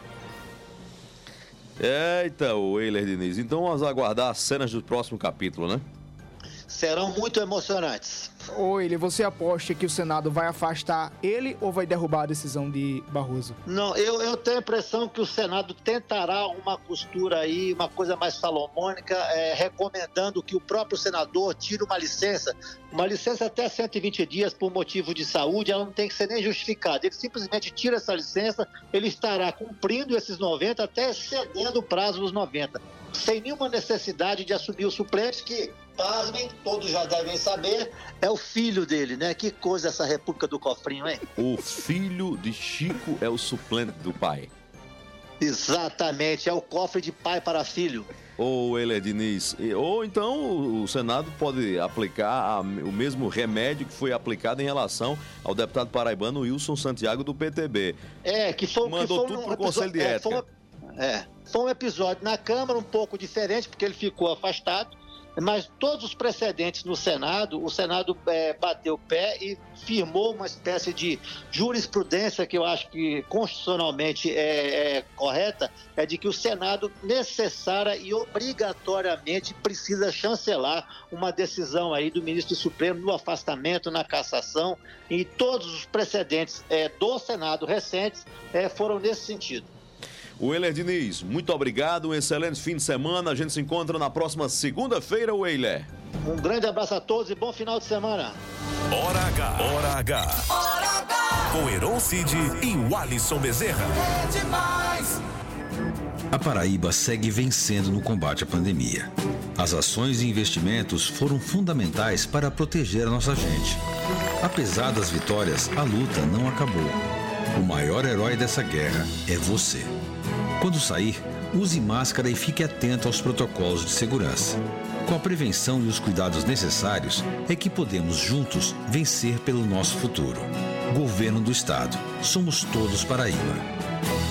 Eita, o Weiler Diniz. Então vamos aguardar as cenas do próximo capítulo, né? Serão muito emocionantes. Ô, ele, você aposta que o Senado vai afastar ele ou vai derrubar a decisão de Barroso? Não, eu, eu tenho a impressão que o Senado tentará uma costura aí, uma coisa mais salomônica, é, recomendando que o próprio senador tire uma licença, uma licença até cento e vinte dias por motivo de saúde, ela não tem que ser nem justificada. Ele simplesmente tira essa licença, ele estará cumprindo esses noventa, até excedendo o prazo dos noventa, sem nenhuma necessidade de assumir o suplente, que, pasmem, todos já devem saber, é o filho dele, né? Que coisa essa República do Cofrinho, hein? O filho de Chico é o suplente do pai. Exatamente, é o cofre de pai para filho. Ou Weiler Diniz, ou então o Senado pode aplicar a, o mesmo remédio que foi aplicado em relação ao deputado paraibano Wilson Santiago do P T B. É, que foi, Mandou que foi tudo um pro Conselho de é, Ética. Foi, é, foi um episódio na Câmara um pouco diferente, porque ele ficou afastado, mas todos os precedentes no Senado, o Senado é, bateu o pé e firmou uma espécie de jurisprudência que eu acho que constitucionalmente é, é correta, é de que o Senado necessária e obrigatoriamente precisa chancelar uma decisão aí do ministro Supremo no afastamento, na cassação, e todos os precedentes é, do Senado recentes é, foram nesse sentido. O Weiler Diniz, muito obrigado, um excelente fim de semana. A gente se encontra na próxima segunda-feira, Weiler. Um grande abraço a todos e bom final de semana. Hora H. Hora H. Hora H. Com Heron Cid e o Alisson Bezerra. É demais. A Paraíba segue vencendo no combate à pandemia. As ações e investimentos foram fundamentais para proteger a nossa gente. Apesar das vitórias, a luta não acabou. O maior herói dessa guerra é você. Quando sair, use máscara e fique atento aos protocolos de segurança. Com a prevenção e os cuidados necessários, é que podemos juntos vencer pelo nosso futuro. Governo do Estado. Somos todos Paraíba.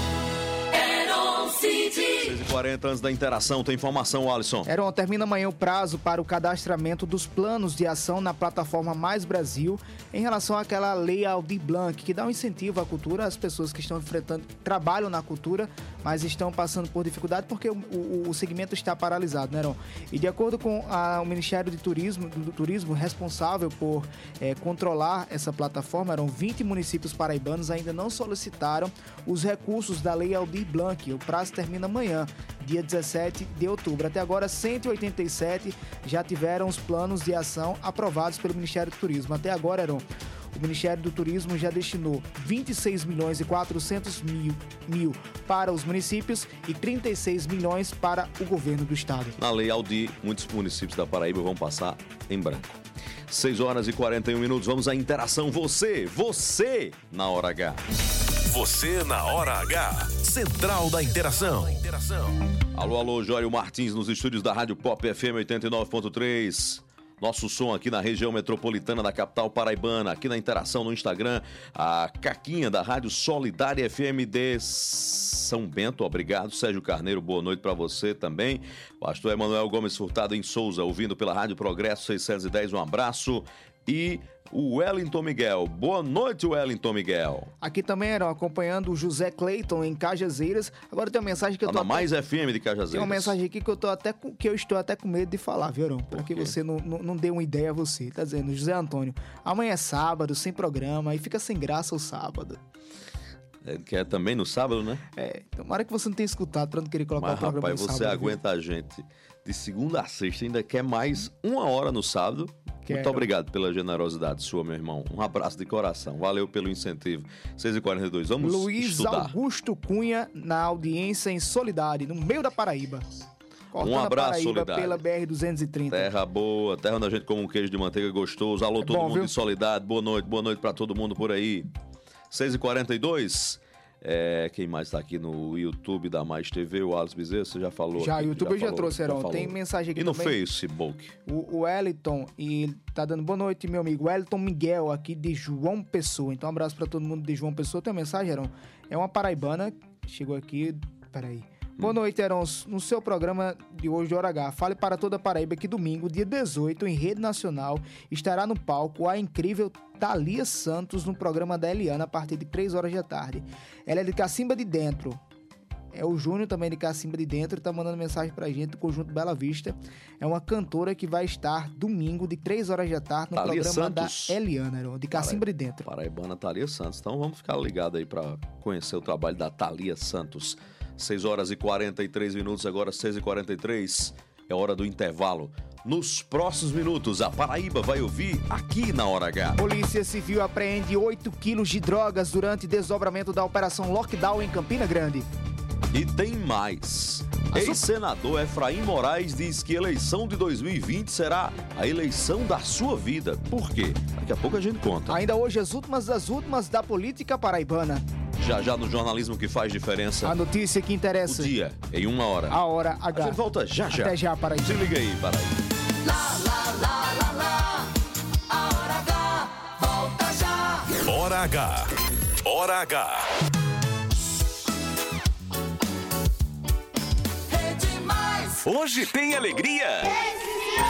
seis e quarenta, antes da interação, tem informação, Alisson. Heron, termina amanhã o prazo para o cadastramento dos planos de ação na plataforma Mais Brasil em relação àquela lei Aldir Blanc, que dá um incentivo à cultura às pessoas que estão enfrentando, trabalham na cultura, mas estão passando por dificuldade porque o, o, o segmento está paralisado, né, Heron? E de acordo com a, o Ministério de Turismo, do Turismo responsável por é, controlar essa plataforma, Heron, vinte municípios paraibanos ainda não solicitaram os recursos da lei Aldir Blanc. O prazo termina amanhã, dia dezessete de outubro. Até agora, cento e oitenta e sete já tiveram os planos de ação aprovados pelo Ministério do Turismo. Até agora, Heron, o Ministério do Turismo já destinou vinte e seis milhões e quatrocentos mil, mil para os municípios e trinta e seis milhões para o governo do estado. Na lei Aldir, muitos municípios da Paraíba vão passar em branco. seis horas e quarenta e um minutos, vamos à interação. Você, você na Hora H. Você na Hora H. Central da Interação. Alô, alô, Jório Martins nos estúdios da Rádio Pop F M oitenta e nove ponto três. Nosso som aqui na região metropolitana da capital paraibana. Aqui na interação no Instagram, a Caquinha da Rádio Solidária F M de São Bento. Obrigado. Sérgio Carneiro, boa noite para você também. Pastor Emanuel Gomes Furtado em Souza, ouvindo pela Rádio Progresso seiscentos e dez. Um abraço. E o Wellington Miguel. Boa noite, Wellington Miguel. Aqui também eram acompanhando o José Cleiton em Cajazeiras. Agora tem uma mensagem que eu tá tô na até... Mais F M de Cajazeiras. Tem uma mensagem aqui que eu, tô até com... que eu estou até com medo de falar, viu, Heron? Para que você não, não, não dê uma ideia a você. Tá dizendo, José Antônio, amanhã é sábado, sem programa, e fica sem graça o sábado. É, que é também no sábado, né? É, tomara que você não tenha escutado pra não querer colocar Mas, o programa rapaz, no você sábado. aguenta viu? A gente de segunda a sexta, ainda quer mais uma hora no sábado. Quero. Muito obrigado pela generosidade sua, meu irmão. Um abraço de coração. Valeu pelo incentivo. seis e quarenta e dois, vamos Luiz estudar. Augusto Cunha, na audiência em Solidade, no meio da Paraíba. Cortando Um abraço, a Paraíba Solidade. pela B R duzentos e trinta. Terra boa, terra onde a gente come um queijo de manteiga gostoso. Alô, É todo bom, mundo viu? de Solidade. Boa noite, boa noite pra todo mundo por aí. seis e quarenta e dois. É, quem mais tá aqui no YouTube da Mais T V? O Alisson Bezerra, você já falou. Já, aqui, o YouTube eu já falou, trouxe, Heron. falou. Tem mensagem aqui E no também. Facebook? O, o Wellington, e ele tá dando boa noite, meu amigo. Wellington Miguel, aqui de João Pessoa. Então, um abraço pra todo mundo de João Pessoa. Tem uma mensagem, Heron? É uma paraibana que chegou aqui. Peraí. Boa noite, Heron. No seu programa de hoje de Hora H, fale para toda a Paraíba que domingo, dia dezoito, em rede nacional, estará no palco a incrível Thalia Santos no programa da Eliana a partir de três horas da tarde. Ela é de Cacimba de Dentro. É o Júnior também de Cacimba de Dentro, tá mandando mensagem pra gente do Conjunto Bela Vista. É uma cantora que vai estar domingo de três horas da tarde no Thalia programa Santos. da Eliana, Heron, de Cacimba de Dentro. Paraibana Thalia Santos. Então vamos ficar ligados aí pra conhecer o trabalho da Thalia Santos. seis horas e quarenta e três minutos, agora seis e quarenta e três. É hora do intervalo. Nos próximos minutos, a Paraíba vai ouvir aqui na Hora H. Polícia Civil apreende oito quilos de drogas durante desdobramento da Operação Lockdown em Campina Grande. E tem mais. Ex-senador Efraim Moraes diz que a eleição de dois mil e vinte será a eleição da sua vida. Por quê? Daqui a pouco a gente conta. Ainda hoje, as últimas das últimas da política paraibana. Já já no jornalismo que faz diferença. A notícia que interessa. O dia, em uma hora. A Hora H. A gente volta já já. Até já, Paraíba. Se liga aí, Paraíba. Lá, lá, lá, lá, lá. A Hora H volta já. Hora H. Hora H. Rede Mais. Hoje tem alegria.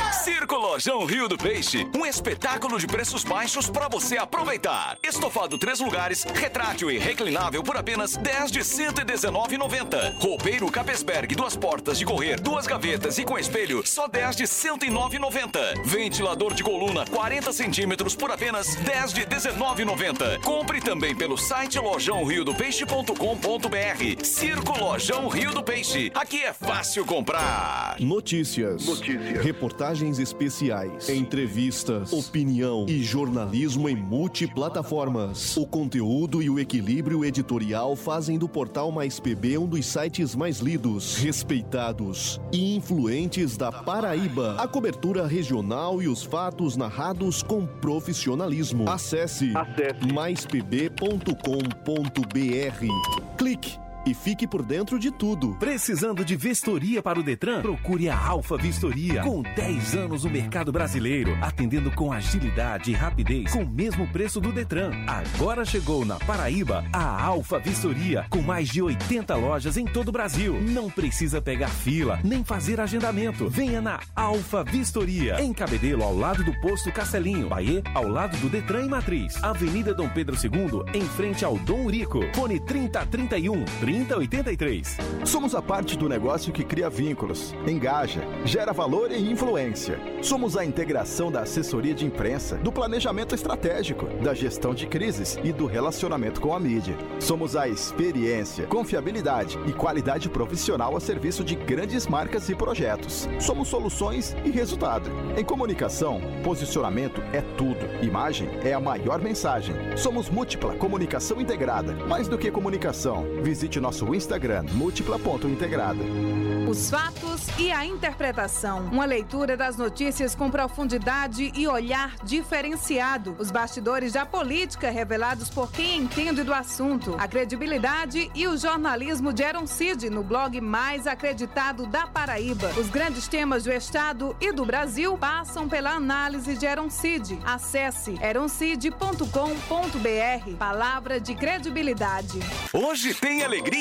Circo Lojão Rio do Peixe, um espetáculo de preços baixos para você aproveitar. Estofado três lugares, retrátil e reclinável por apenas dez de cento e dezenove reais e noventa centavos. Roupeiro Capesberg, duas portas de correr, duas gavetas e com espelho, só dez de cento e nove reais e noventa centavos. Ventilador de coluna quarenta centímetros por apenas dez de dezenove reais e noventa centavos. Compre também pelo site lojão rio do peixe ponto com ponto br. Circo Lojão Rio do Peixe, aqui é fácil comprar. Notícias. Notícias. Reportagens especiais, entrevistas, opinião e jornalismo em multiplataformas. O conteúdo e o equilíbrio editorial fazem do Portal Mais P B um dos sites mais lidos, respeitados e influentes da Paraíba. A cobertura regional e os fatos narrados com profissionalismo. Acesse, Acesse. mais p b ponto com ponto br. Clique e fique por dentro de tudo. Precisando de vistoria para o Detran? Procure a Alfa Vistoria. Com dez anos no mercado brasileiro, atendendo com agilidade e rapidez, com o mesmo preço do Detran. Agora chegou na Paraíba a Alfa Vistoria, com mais de oitenta lojas em todo o Brasil. Não precisa pegar fila, nem fazer agendamento. Venha na Alfa Vistoria, em Cabedelo, ao lado do posto Castelinho. Bahia, ao lado do Detran e Matriz. Avenida Dom Pedro segundo, em frente ao Dom Urico. Fone trinta, trinta e um, trinta, oitenta e três. Somos a parte do negócio que cria vínculos, engaja, gera valor e influência. Somos a integração da assessoria de imprensa, do planejamento estratégico, da gestão de crises e do relacionamento com a mídia. Somos a experiência, confiabilidade e qualidade profissional a serviço de grandes marcas e projetos. Somos soluções e resultado. Em comunicação, posicionamento é tudo. Imagem é a maior mensagem. Somos Múltipla Comunicação Integrada. Mais do que comunicação, visite nosso Instagram, múltipla ponto integrada. Os fatos e a interpretação. Uma leitura das notícias com profundidade e olhar diferenciado. Os bastidores da política revelados por quem entende do assunto. A credibilidade e o jornalismo de Aaron Cid no blog mais acreditado da Paraíba. Os grandes temas do Estado e do Brasil passam pela análise de Aaron Cid. Acesse aaron cid ponto com ponto br. Palavra de credibilidade. Hoje tem alegria.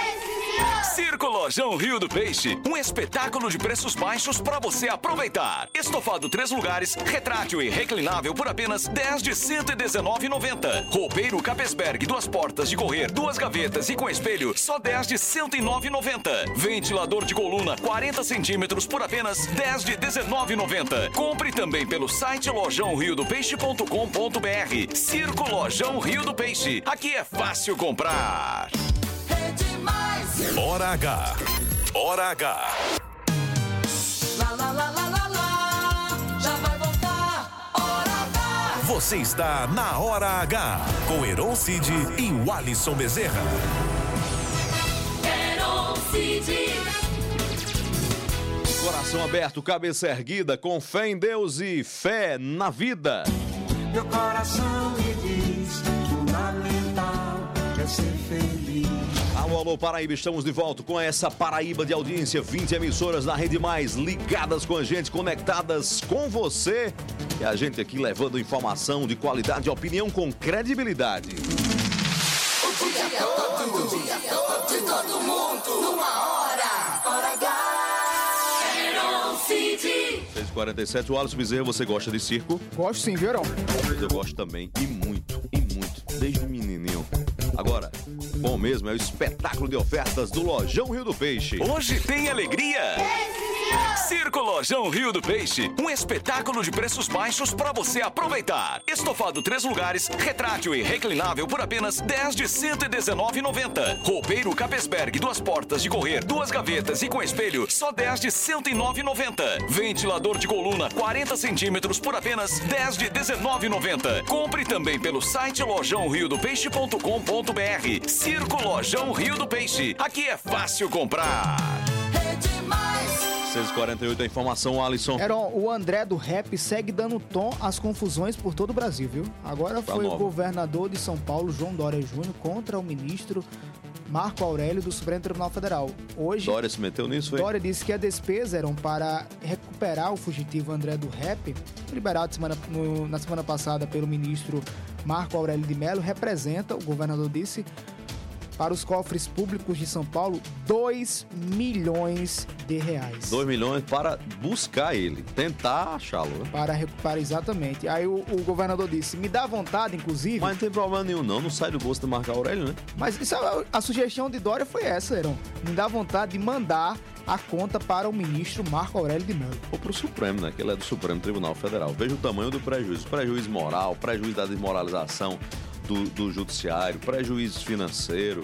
Circo Lojão Rio do Peixe, um espetáculo de preços baixos para você aproveitar. Estofado três lugares, retrátil e reclinável por apenas dez de cento e dezenove reais e noventa centavos. Roupeiro Capesberg, duas portas de correr, duas gavetas e com espelho, só dez de cento e nove reais e noventa centavos. Ventilador de coluna quarenta centímetros por apenas dez de dezenove reais e noventa centavos. Compre também pelo site lojão rio do peixe ponto com ponto br. Circo Lojão Rio do Peixe, aqui é fácil comprar. Hora H. Hora H. Lá, lá, lá, lá, lá, lá. Já vai voltar. Hora H. Você está na Hora H com Heron Cid e Walisson Bezerra. Heron Cid. Coração aberto, cabeça erguida, com fé em Deus e fé na vida. Meu coração me diz, fundamental é ser feliz. Alô, alô, Paraíba, estamos de volta com essa Paraíba de audiência, vinte emissoras na Rede Mais, ligadas com a gente, conectadas com você. E a gente aqui levando informação de qualidade e opinião com credibilidade. O dia todo, o dia todo, de todo mundo, numa hora. Hora H. Heron Cid. seis e quarenta e sete, o Alisson Bezerra, você gosta de circo? Gosto sim, viu, Heron? Eu gosto também, e muito, e muito, desde menininho. Agora, bom mesmo é o espetáculo de ofertas do Lojão Rio do Peixe. Hoje tem alegria. Circo Lojão Rio do Peixe, um espetáculo de preços baixos para você aproveitar. Estofado três lugares, retrátil e reclinável por apenas dez de cento e dezenove reais e noventa centavos. Roupeiro Capesberg, duas portas de correr, duas gavetas e com espelho, só dez de cento e nove reais e noventa centavos. Ventilador de coluna quarenta centímetros por apenas dez de dezenove reais e noventa centavos. Compre também pelo site lojão rio do peixe ponto com ponto br. Circo Lojão Rio do Peixe, aqui é fácil comprar. seis e quarenta e oito, a informação, Alisson. Heron, o André do Rap segue dando tom às confusões por todo o Brasil, viu? Agora foi o governador de São Paulo, João Dória Júnior, contra o ministro Marco Aurélio do Supremo Tribunal Federal. Hoje, Dória se meteu nisso, foi? Dória disse que a despesa eram para recuperar o fugitivo André do Rap, liberado semana, no, na semana passada pelo ministro Marco Aurélio de Mello, representa, o governador disse, para os cofres públicos de São Paulo dois milhões de reais. dois milhões para buscar ele, tentar achá-lo. Né? Para recuperar, exatamente. Aí o, o governador disse, me dá vontade, inclusive... Mas não tem problema nenhum não, não sai do bolso de Marco Aurélio, né? Mas isso, a, a sugestão de Dória foi essa, Heron. Me dá vontade de mandar a conta para o ministro Marco Aurélio de Mello. Ou para o Supremo, né? Que ele é do Supremo Tribunal Federal. Veja o tamanho do prejuízo. Prejuízo moral, prejuízo da desmoralização do, do judiciário, prejuízo financeiro.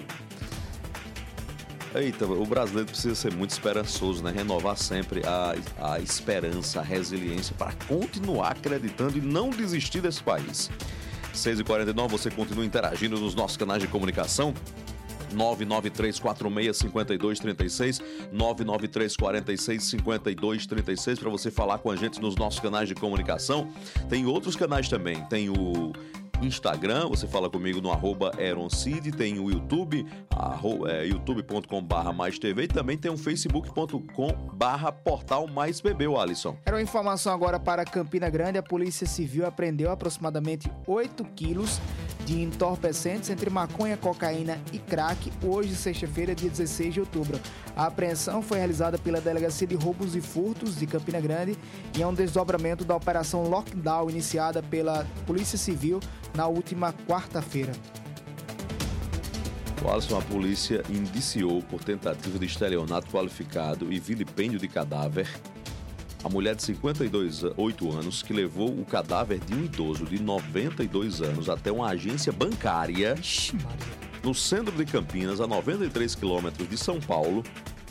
Eita, o brasileiro precisa ser muito esperançoso, né? Renovar sempre a, a esperança, a resiliência para continuar acreditando e não desistir desse país. seis e quarenta e nove, você continua interagindo nos nossos canais de comunicação. nove nove três quatro seis cinco dois três seis, nove nove três quatro seis cinco dois três seis para você falar com a gente nos nossos canais de comunicação. Tem outros canais também, tem o Instagram, você fala comigo no arroba Eroncid, tem o YouTube, arro, é, youtube ponto com barra mais tv e também tem o facebook ponto com barra portal mais bebê, Alisson. Era uma informação agora para Campina Grande, a Polícia Civil apreendeu aproximadamente oito quilos de entorpecentes entre maconha, cocaína e crack, hoje, sexta-feira, dia dezesseis de outubro. A apreensão foi realizada pela Delegacia de Roubos e Furtos de Campina Grande e é um desdobramento da Operação Lockdown iniciada pela Polícia Civil na última quarta-feira. O Alisson, a polícia indiciou por tentativa de estelionato qualificado e vilipêndio de cadáver a mulher de cinquenta e oito anos que levou o cadáver de um idoso de noventa e dois anos até uma agência bancária no centro de Campinas, a noventa e três quilômetros de São Paulo,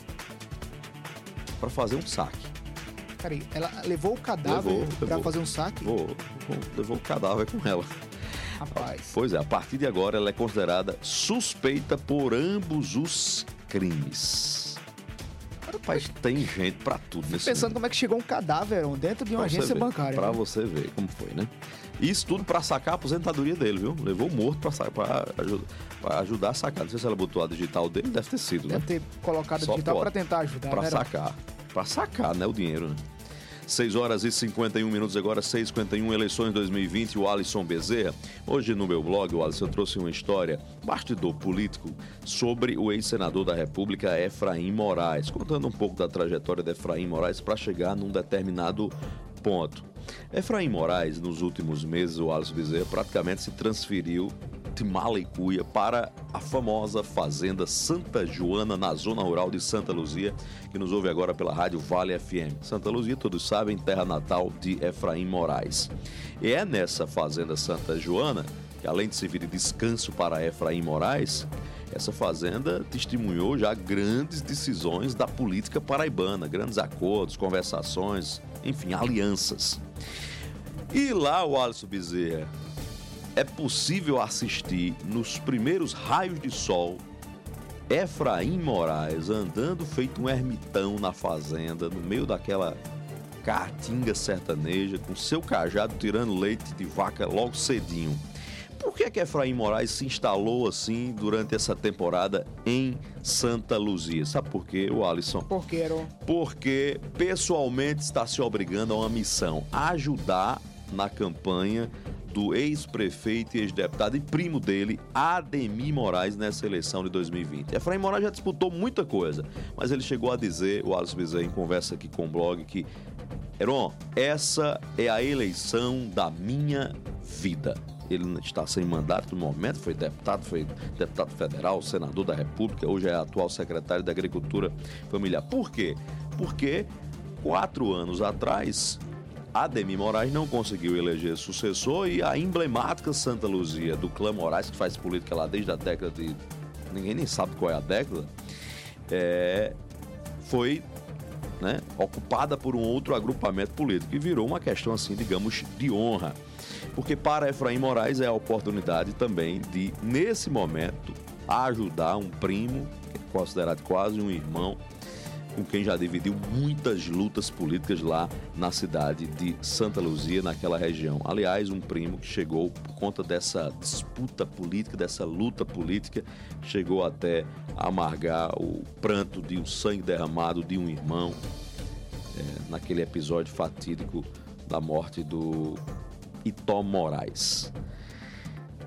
para fazer um saque. Peraí, ela levou o cadáver para fazer um saque? Levou, levou o cadáver com ela. Rapaz. Pois é, a partir de agora ela é considerada suspeita por ambos os crimes. Rapaz, tem gente pra tudo nesse Pensando mundo. Como é que chegou um cadáver dentro de uma Pra agência ver, bancária. Pra né? você ver como foi, né? Isso tudo pra sacar a aposentadoria dele, viu? Levou morto pra, sa- pra, ajudar, pra ajudar a sacar. Não sei se ela botou a digital dele, deve ter sido, Deve né? ter colocado Só digital pode. para tentar ajudar. Pra né, sacar. Pra sacar, né? O dinheiro, né? seis horas e cinquenta e um minutos agora, seis e cinquenta e um, eleições dois mil e vinte, o Alisson Bezerra. Hoje no meu blog, o Alisson, eu trouxe uma história, bastidor político, sobre o ex-senador da República, Efraim Moraes, contando um pouco da trajetória de Efraim Moraes para chegar num determinado ponto. Efraim Moraes, nos últimos meses, o Alisson Bezerra praticamente se transferiu de Malicuia para a famosa fazenda Santa Joana, na zona rural de Santa Luzia, que nos ouve agora pela rádio Vale F M. Santa Luzia, todos sabem, terra natal de Efraim Moraes. E é nessa fazenda Santa Joana, que além de servir de descanso para Efraim Moraes, essa fazenda testemunhou já grandes decisões da política paraibana, grandes acordos, conversações, enfim, alianças. E lá, o Alisson Bezerra, é possível assistir nos primeiros raios de sol Efraim Moraes andando feito um ermitão na fazenda, no meio daquela caatinga sertaneja, com seu cajado tirando leite de vaca logo cedinho. Por que que Efraim Moraes se instalou assim durante essa temporada em Santa Luzia? Sabe por quê, o Alisson? Por quê, Heron? Porque pessoalmente está se obrigando a uma missão, ajudar na campanha do ex-prefeito e ex-deputado e primo dele, Ademir Moraes, nessa eleição de dois mil e vinte. Efraim Moraes já disputou muita coisa, mas ele chegou a dizer, o Alisson Bezerra, em conversa aqui com o blog, que Heron, essa é a eleição da minha vida. Ele está sem mandato no momento, foi deputado, foi deputado federal, senador da República, hoje é atual secretário da Agricultura Familiar. Por quê? Porque quatro anos atrás, Ademir Moraes não conseguiu eleger sucessor e a emblemática Santa Luzia do clã Moraes, que faz política lá desde a década de... ninguém nem sabe qual é a década, é... foi... né, ocupada por um outro agrupamento político e virou uma questão, assim, digamos, de honra. Porque para Efraim Moraes é a oportunidade também de, nesse momento, ajudar um primo, que é considerado quase um irmão, com quem já dividiu muitas lutas políticas lá na cidade de Santa Luzia, naquela região. Aliás, um primo que chegou, por conta dessa disputa política, dessa luta política, chegou até a amargar o pranto de um sangue derramado de um irmão, é, naquele episódio fatídico da morte do Itó Moraes.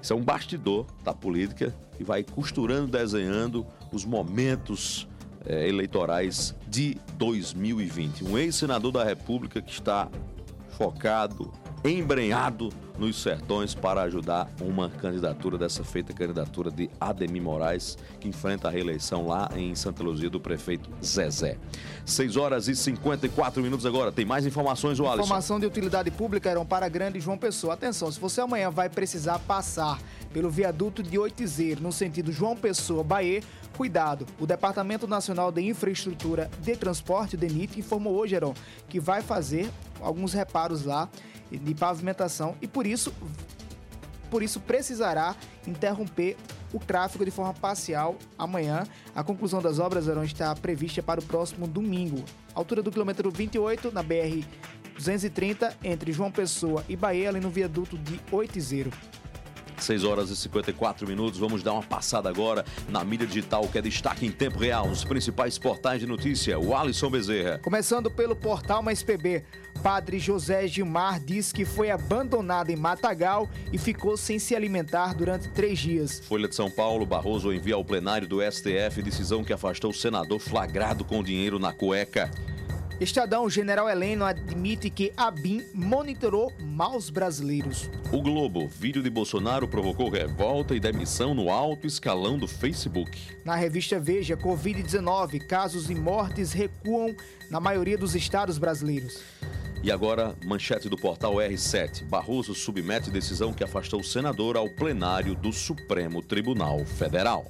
Isso é um bastidor da política que vai costurando, desenhando os momentos é, eleitorais de dois mil e vinte. Um ex-senador da República que está focado, embrenhado nos sertões para ajudar uma candidatura dessa feita candidatura de Ademir Moraes, que enfrenta a reeleição lá em Santa Luzia do prefeito Zezé. seis horas e cinquenta e quatro minutos agora. Tem mais informações, o Alisson? Informação de utilidade pública eram para Grande João Pessoa. Atenção, se você amanhã vai precisar passar pelo viaduto de Oitizeiro, no sentido João Pessoa, Bahia, cuidado. O Departamento Nacional de Infraestrutura de Transporte, DENIT, informou hoje, Heron, que vai fazer alguns reparos lá de pavimentação e por isso, por isso precisará interromper o tráfego de forma parcial amanhã. A conclusão das obras, Heron, está prevista para o próximo domingo. Altura do quilômetro vinte e oito, na B R duzentos e trinta, entre João Pessoa e Bahia, ali no viaduto de Oitizeiro. seis horas e cinquenta e quatro minutos, vamos dar uma passada agora na mídia digital que é destaque em tempo real, nos principais portais de notícia, o Alisson Bezerra. Começando pelo portal Mais P B, Padre José Gilmar diz que foi abandonado em Matagal e ficou sem se alimentar durante três dias. Folha de São Paulo, Barroso envia ao plenário do S T F decisão que afastou o senador flagrado com dinheiro na cueca. Estadão, General Heleno admite que a B I M monitorou maus brasileiros. O Globo, vídeo de Bolsonaro provocou revolta e demissão no alto escalão do Facebook. Na revista Veja, covid dezenove, casos e mortes recuam na maioria dos estados brasileiros. E agora, manchete do portal R sete. Barroso submete decisão que afastou o senador ao plenário do Supremo Tribunal Federal.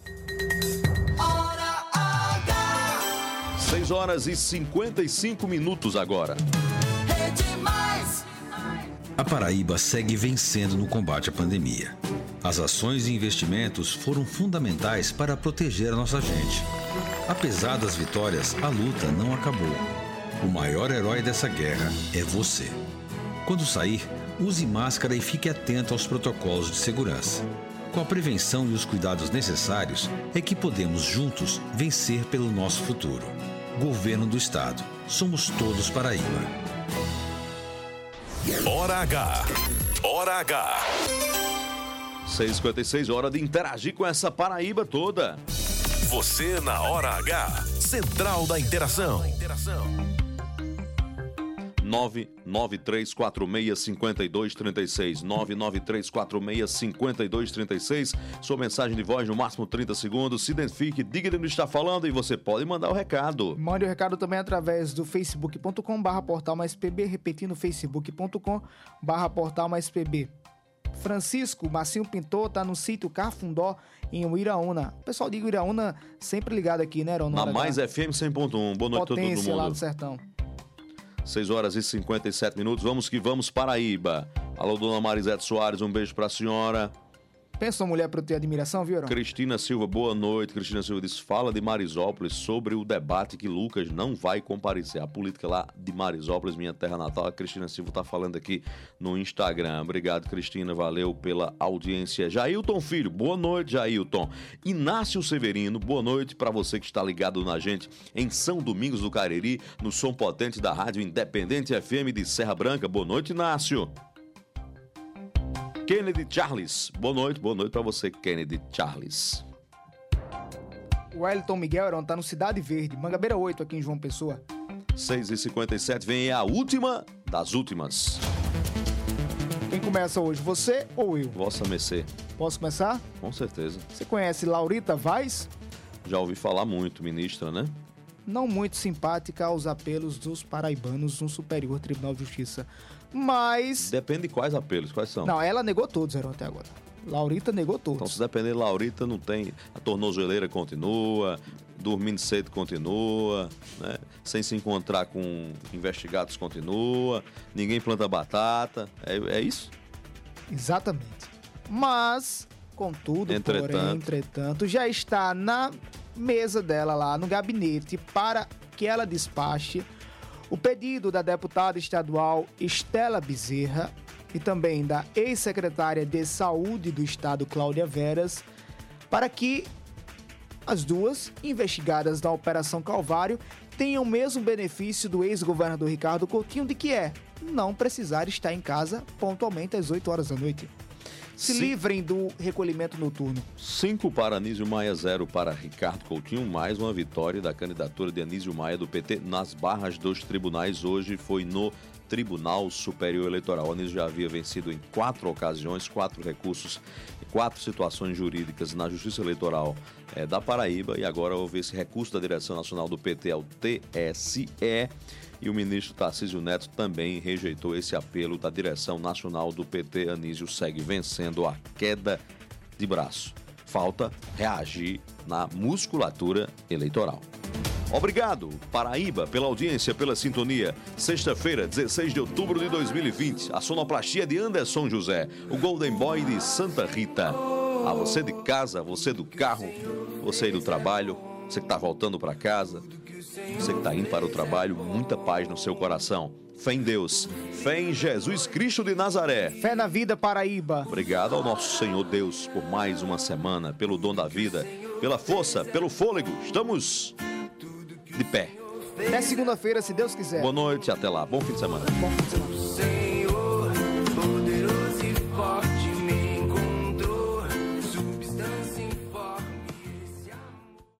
seis horas e cinquenta e cinco minutos agora. A Paraíba segue vencendo no combate à pandemia. As ações e investimentos foram fundamentais para proteger a nossa gente. Apesar das vitórias, a luta não acabou. O maior herói dessa guerra é você. Quando sair, use máscara e fique atento aos protocolos de segurança. Com a prevenção e os cuidados necessários, é que podemos juntos vencer pelo nosso futuro. Governo do Estado. Somos todos Paraíba. Hora H. Hora H. seis e cinquenta e seis, hora de interagir com essa Paraíba toda. Você na Hora H. Central da Interação. nove nove três quatro seis cinco dois três seis, nove nove três quatro seis cinco dois três seis. Sua mensagem de voz no máximo trinta segundos. Se identifique, diga de onde está falando e você pode mandar o recado. Mande o recado também através do facebook ponto com barra portal mais pb, repetindo facebook ponto com barra portal mais pb. Francisco Massinho Pintor está no sítio Cafundó, em Uiraúna. O pessoal de Uiraúna sempre ligado aqui, né, Ron? Na Mais F M cem ponto um. Boa noite a todo mundo. Potência lá do sertão. seis horas e cinquenta e sete minutos. Vamos que vamos, Paraíba. Alô, dona Marisete Soares, um beijo pra senhora. Pensa uma mulher pra eu ter admiração, viu, Heron? Cristina Silva, boa noite. Cristina Silva diz, fala de Marisópolis sobre o debate que Lucas não vai comparecer. A política lá de Marisópolis, minha terra natal. A Cristina Silva tá falando aqui no Instagram. Obrigado, Cristina. Valeu pela audiência. Jailton Filho, boa noite, Jailton. Inácio Severino, boa noite pra você que está ligado na gente em São Domingos do Cariri, no som potente da Rádio Independente F M de Serra Branca. Boa noite, Inácio. Kennedy Charles, boa noite, boa noite pra você, Kennedy Charles. O Wellington Miguel, Heron, tá no Cidade Verde, Mangabeira oito, aqui em João Pessoa. seis e cinquenta e sete, vem a última das últimas. Quem começa hoje, você ou eu? Vossa Mercê. Posso começar? Com certeza. Você conhece Laurita Vaz? Já ouvi falar muito, ministra, né? Não muito simpática aos apelos dos paraibanos no Superior Tribunal de Justiça, mas... Depende de quais apelos, quais são? Não, ela negou todos, Heron, até agora. Laurita negou todos. Então, se depender de Laurita, não tem... A tornozeleira continua, dormindo cedo continua, né? Sem se encontrar com investigados continua, ninguém planta batata, é, é isso? Exatamente. Mas, contudo, entretanto. porém, entretanto, já está na mesa dela lá, no gabinete, para que ela despache o pedido da deputada estadual Estela Bezerra e também da ex-secretária de Saúde do Estado, Cláudia Veras, para que as duas, investigadas na Operação Calvário, tenham o mesmo benefício do ex-governador Ricardo Coutinho, de que é não precisar estar em casa pontualmente às oito horas da noite. se Sim. livrem do recolhimento noturno. cinco para Anísio Maia, zero para Ricardo Coutinho. Mais uma vitória da candidatura de Anísio Maia do P T nas barras dos tribunais. Hoje foi no Tribunal Superior Eleitoral. Anísio já havia vencido em quatro ocasiões, quatro recursos, quatro situações jurídicas na Justiça Eleitoral é, da Paraíba, e agora houve esse recurso da direção nacional do P T ao T S E, e o ministro Tarcísio Neto também rejeitou esse apelo da direção nacional do P T. Anísio segue vencendo a queda de braço. Falta reagir na musculatura eleitoral. Obrigado, Paraíba, pela audiência, pela sintonia. Sexta-feira, dezesseis de outubro de dois mil e vinte. A sonoplastia de Anderson José, o Golden Boy de Santa Rita. A você de casa, você do carro, você aí do trabalho, você que está voltando para casa, você que está indo para o trabalho, muita paz no seu coração. Fé em Deus, fé em Jesus Cristo de Nazaré. Fé na vida, Paraíba. Obrigado ao nosso Senhor Deus por mais uma semana, pelo dom da vida, pela força, pelo fôlego. Estamos de pé. Até segunda-feira, se Deus quiser. Boa noite, até lá. Bom fim de semana. Bom fim de semana.